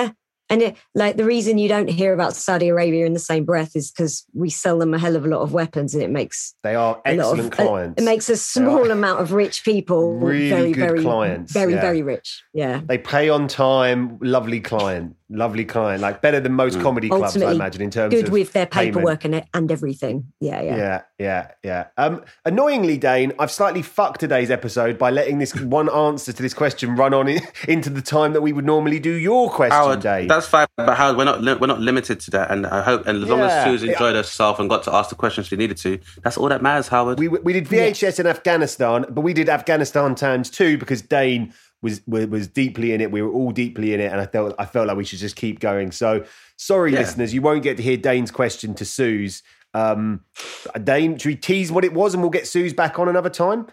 And it, like the reason you don't hear about Saudi Arabia in the same breath is because we sell them a hell of a lot of weapons, and it makes they are excellent of, clients. A, it makes a small amount of rich people really very, good very, clients. Very, yeah. very rich. Yeah, they pay on time. Lovely client, lovely client. Like better than most mm. comedy clubs, Ultimately, I imagine. In terms good of with their paperwork payment. and and everything. Yeah, yeah, yeah, yeah, yeah. Um, annoyingly, Dane, I've slightly fucked today's episode by letting this one answer to this question run on in, into the time that we would normally do your question, Howard, Dane. That's fine, but Howard, we're not li- we're not limited to that, and I hope, and as long yeah. as Suze enjoyed herself and got to ask the questions she needed to, that's all that matters, Howard. We we did V H S yeah. in Afghanistan, but we did Afghanistan times two because Dane was was deeply in it. We were all deeply in it, and I felt I felt like we should just keep going. So sorry, yeah. listeners, you won't get to hear Dane's question to Suze. Um, Dane, should we tease what it was, and we'll get Suze back on another time?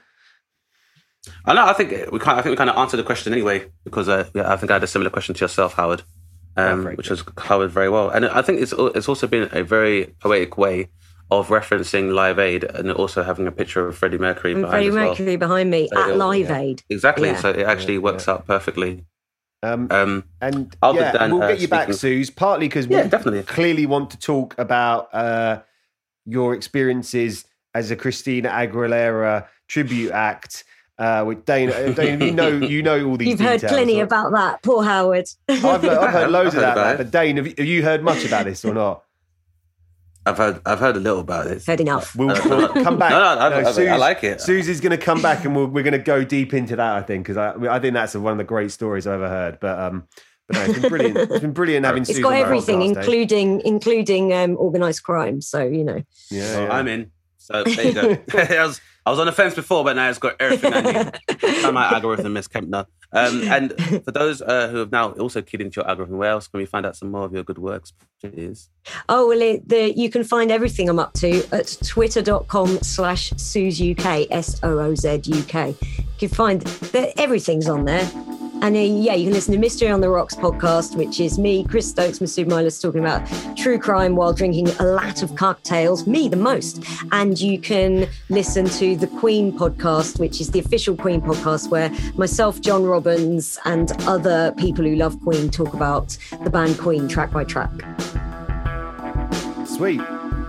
I know. I think we kind. I think we kind of answered the question anyway because uh, yeah, I think I had a similar question to yourself, Howard, um, oh, which was covered very well. And I think it's it's also been a very poetic way of referencing Live Aid and also having a picture of Freddie Mercury and behind Freddie as well. Mercury behind me so at Live yeah. Aid. Exactly. Yeah. So it actually yeah, works yeah. out perfectly. Um, um, and yeah, than, we'll uh, get you back, speaking... Suze, partly because yeah, we definitely. clearly want to talk about uh, your experiences as a Christina Aguilera tribute act. Uh, with Dane, Dane, you know, you know all these. You've details, heard plenty right? about that. Poor Howard. I've, I've heard loads I've heard of that, about but Dane, have you, have you heard much about this or not? I've heard, I've heard a little about this. Heard enough. We'll, we'll come back. no, no, I've, no, I've, Suze, I like it. Suze is going to come back, and we'll, we're going to go deep into that. I think because I, I think that's one of the great stories I've ever heard. But um, but no, it's been brilliant. It's been brilliant having. It's Suze got on the everything, podcast, including eh? including um, organised crime. So you know. Yeah, well, yeah. I'm in. So there you go. I, was, I was on the fence before, but now it's got everything I need. I'm my algorithm, Miss Kempner. Um, and for those uh, who have now also keyed into your algorithm, where else can we find out some more of your good works, please? Oh, well, it, the, you can find everything I'm up to at twitter.com slash SuzUK, S O O Z U K. You can find that everything's on there. And uh, yeah, you can listen to Mystery on the Rocks podcast, which is me, Chris Stokes, Masood Milas, talking about true crime while drinking a lot of cocktails, me the most. And you can listen to the Queen podcast, which is the official Queen podcast, where myself, John Robbins, and other people who love Queen talk about the band Queen track by track. Sweet.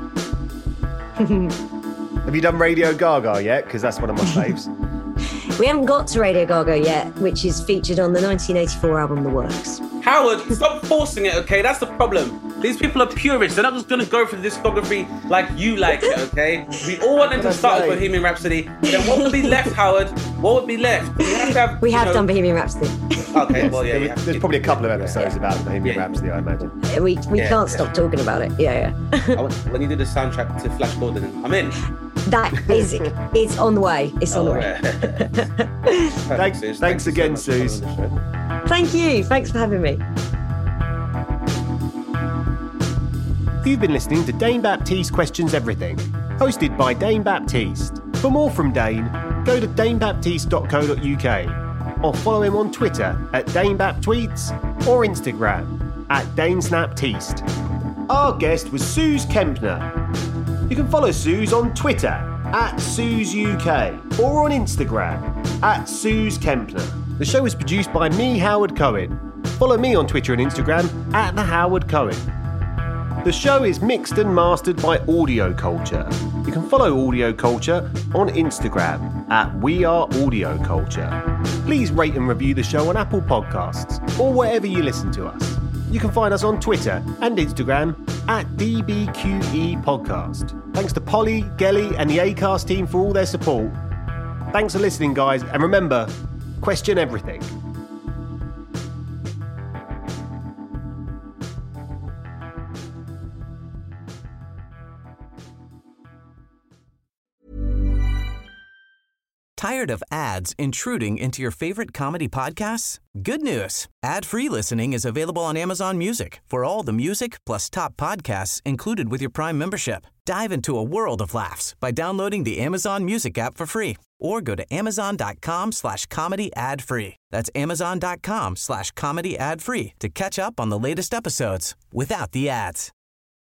Have you done Radio Gaga yet? Because that's one of my faves. We haven't got to Radio Gaga yet, which is featured on the nineteen eighty-four album The Works. Howard, stop forcing it, okay? That's the problem. These people are purists. They're not just going to go for the discography like you like it, okay? We all want them to start with Bohemian Rhapsody. Then what would be left, Howard? What would be left? We have, to have, we have know... done Bohemian Rhapsody. Okay, well, yeah. There, there's probably a couple of episodes yeah. about Bohemian yeah. Rhapsody, I imagine. We we yeah, can't yeah. stop talking about it. Yeah, yeah. I want, when you do the soundtrack to Flash Gordon, I'm in. That is, it's on the way. It's on oh, the way. Right. Thanks, thanks, thanks again, so Suze. Thank you. Thanks for having me. You've been listening to Dane Baptiste Questions Everything, hosted by Dane Baptiste. For more from Dane, go to dane baptiste dot co dot uk or follow him on Twitter at DaneBapTweets or Instagram at DaneSnapTeast. Our guest was Suze Kempner. You can follow Suze on Twitter at SuzeUK or on Instagram at Suze Kempner. The show is produced by me, Howard Cohen. Follow me on Twitter and Instagram at The Howard Cohen. The show is mixed and mastered by Audio Culture. You can follow Audio Culture on Instagram at We Are Audio Culture. Please rate and review the show on Apple Podcasts or wherever you listen to us. You can find us on Twitter and Instagram at D B Q E Podcast. Thanks to Polly, Gelly and the Acast team for all their support. Thanks for listening, guys, and remember, question everything. Tired of ads intruding into your favorite comedy podcasts? Good news. Ad-free listening is available on Amazon Music for all the music plus top podcasts included with your Prime membership. Dive into a world of laughs by downloading the Amazon Music app for free or go to amazon.com slash comedy ad free. That's amazon.com slash comedy ad free to catch up on the latest episodes without the ads.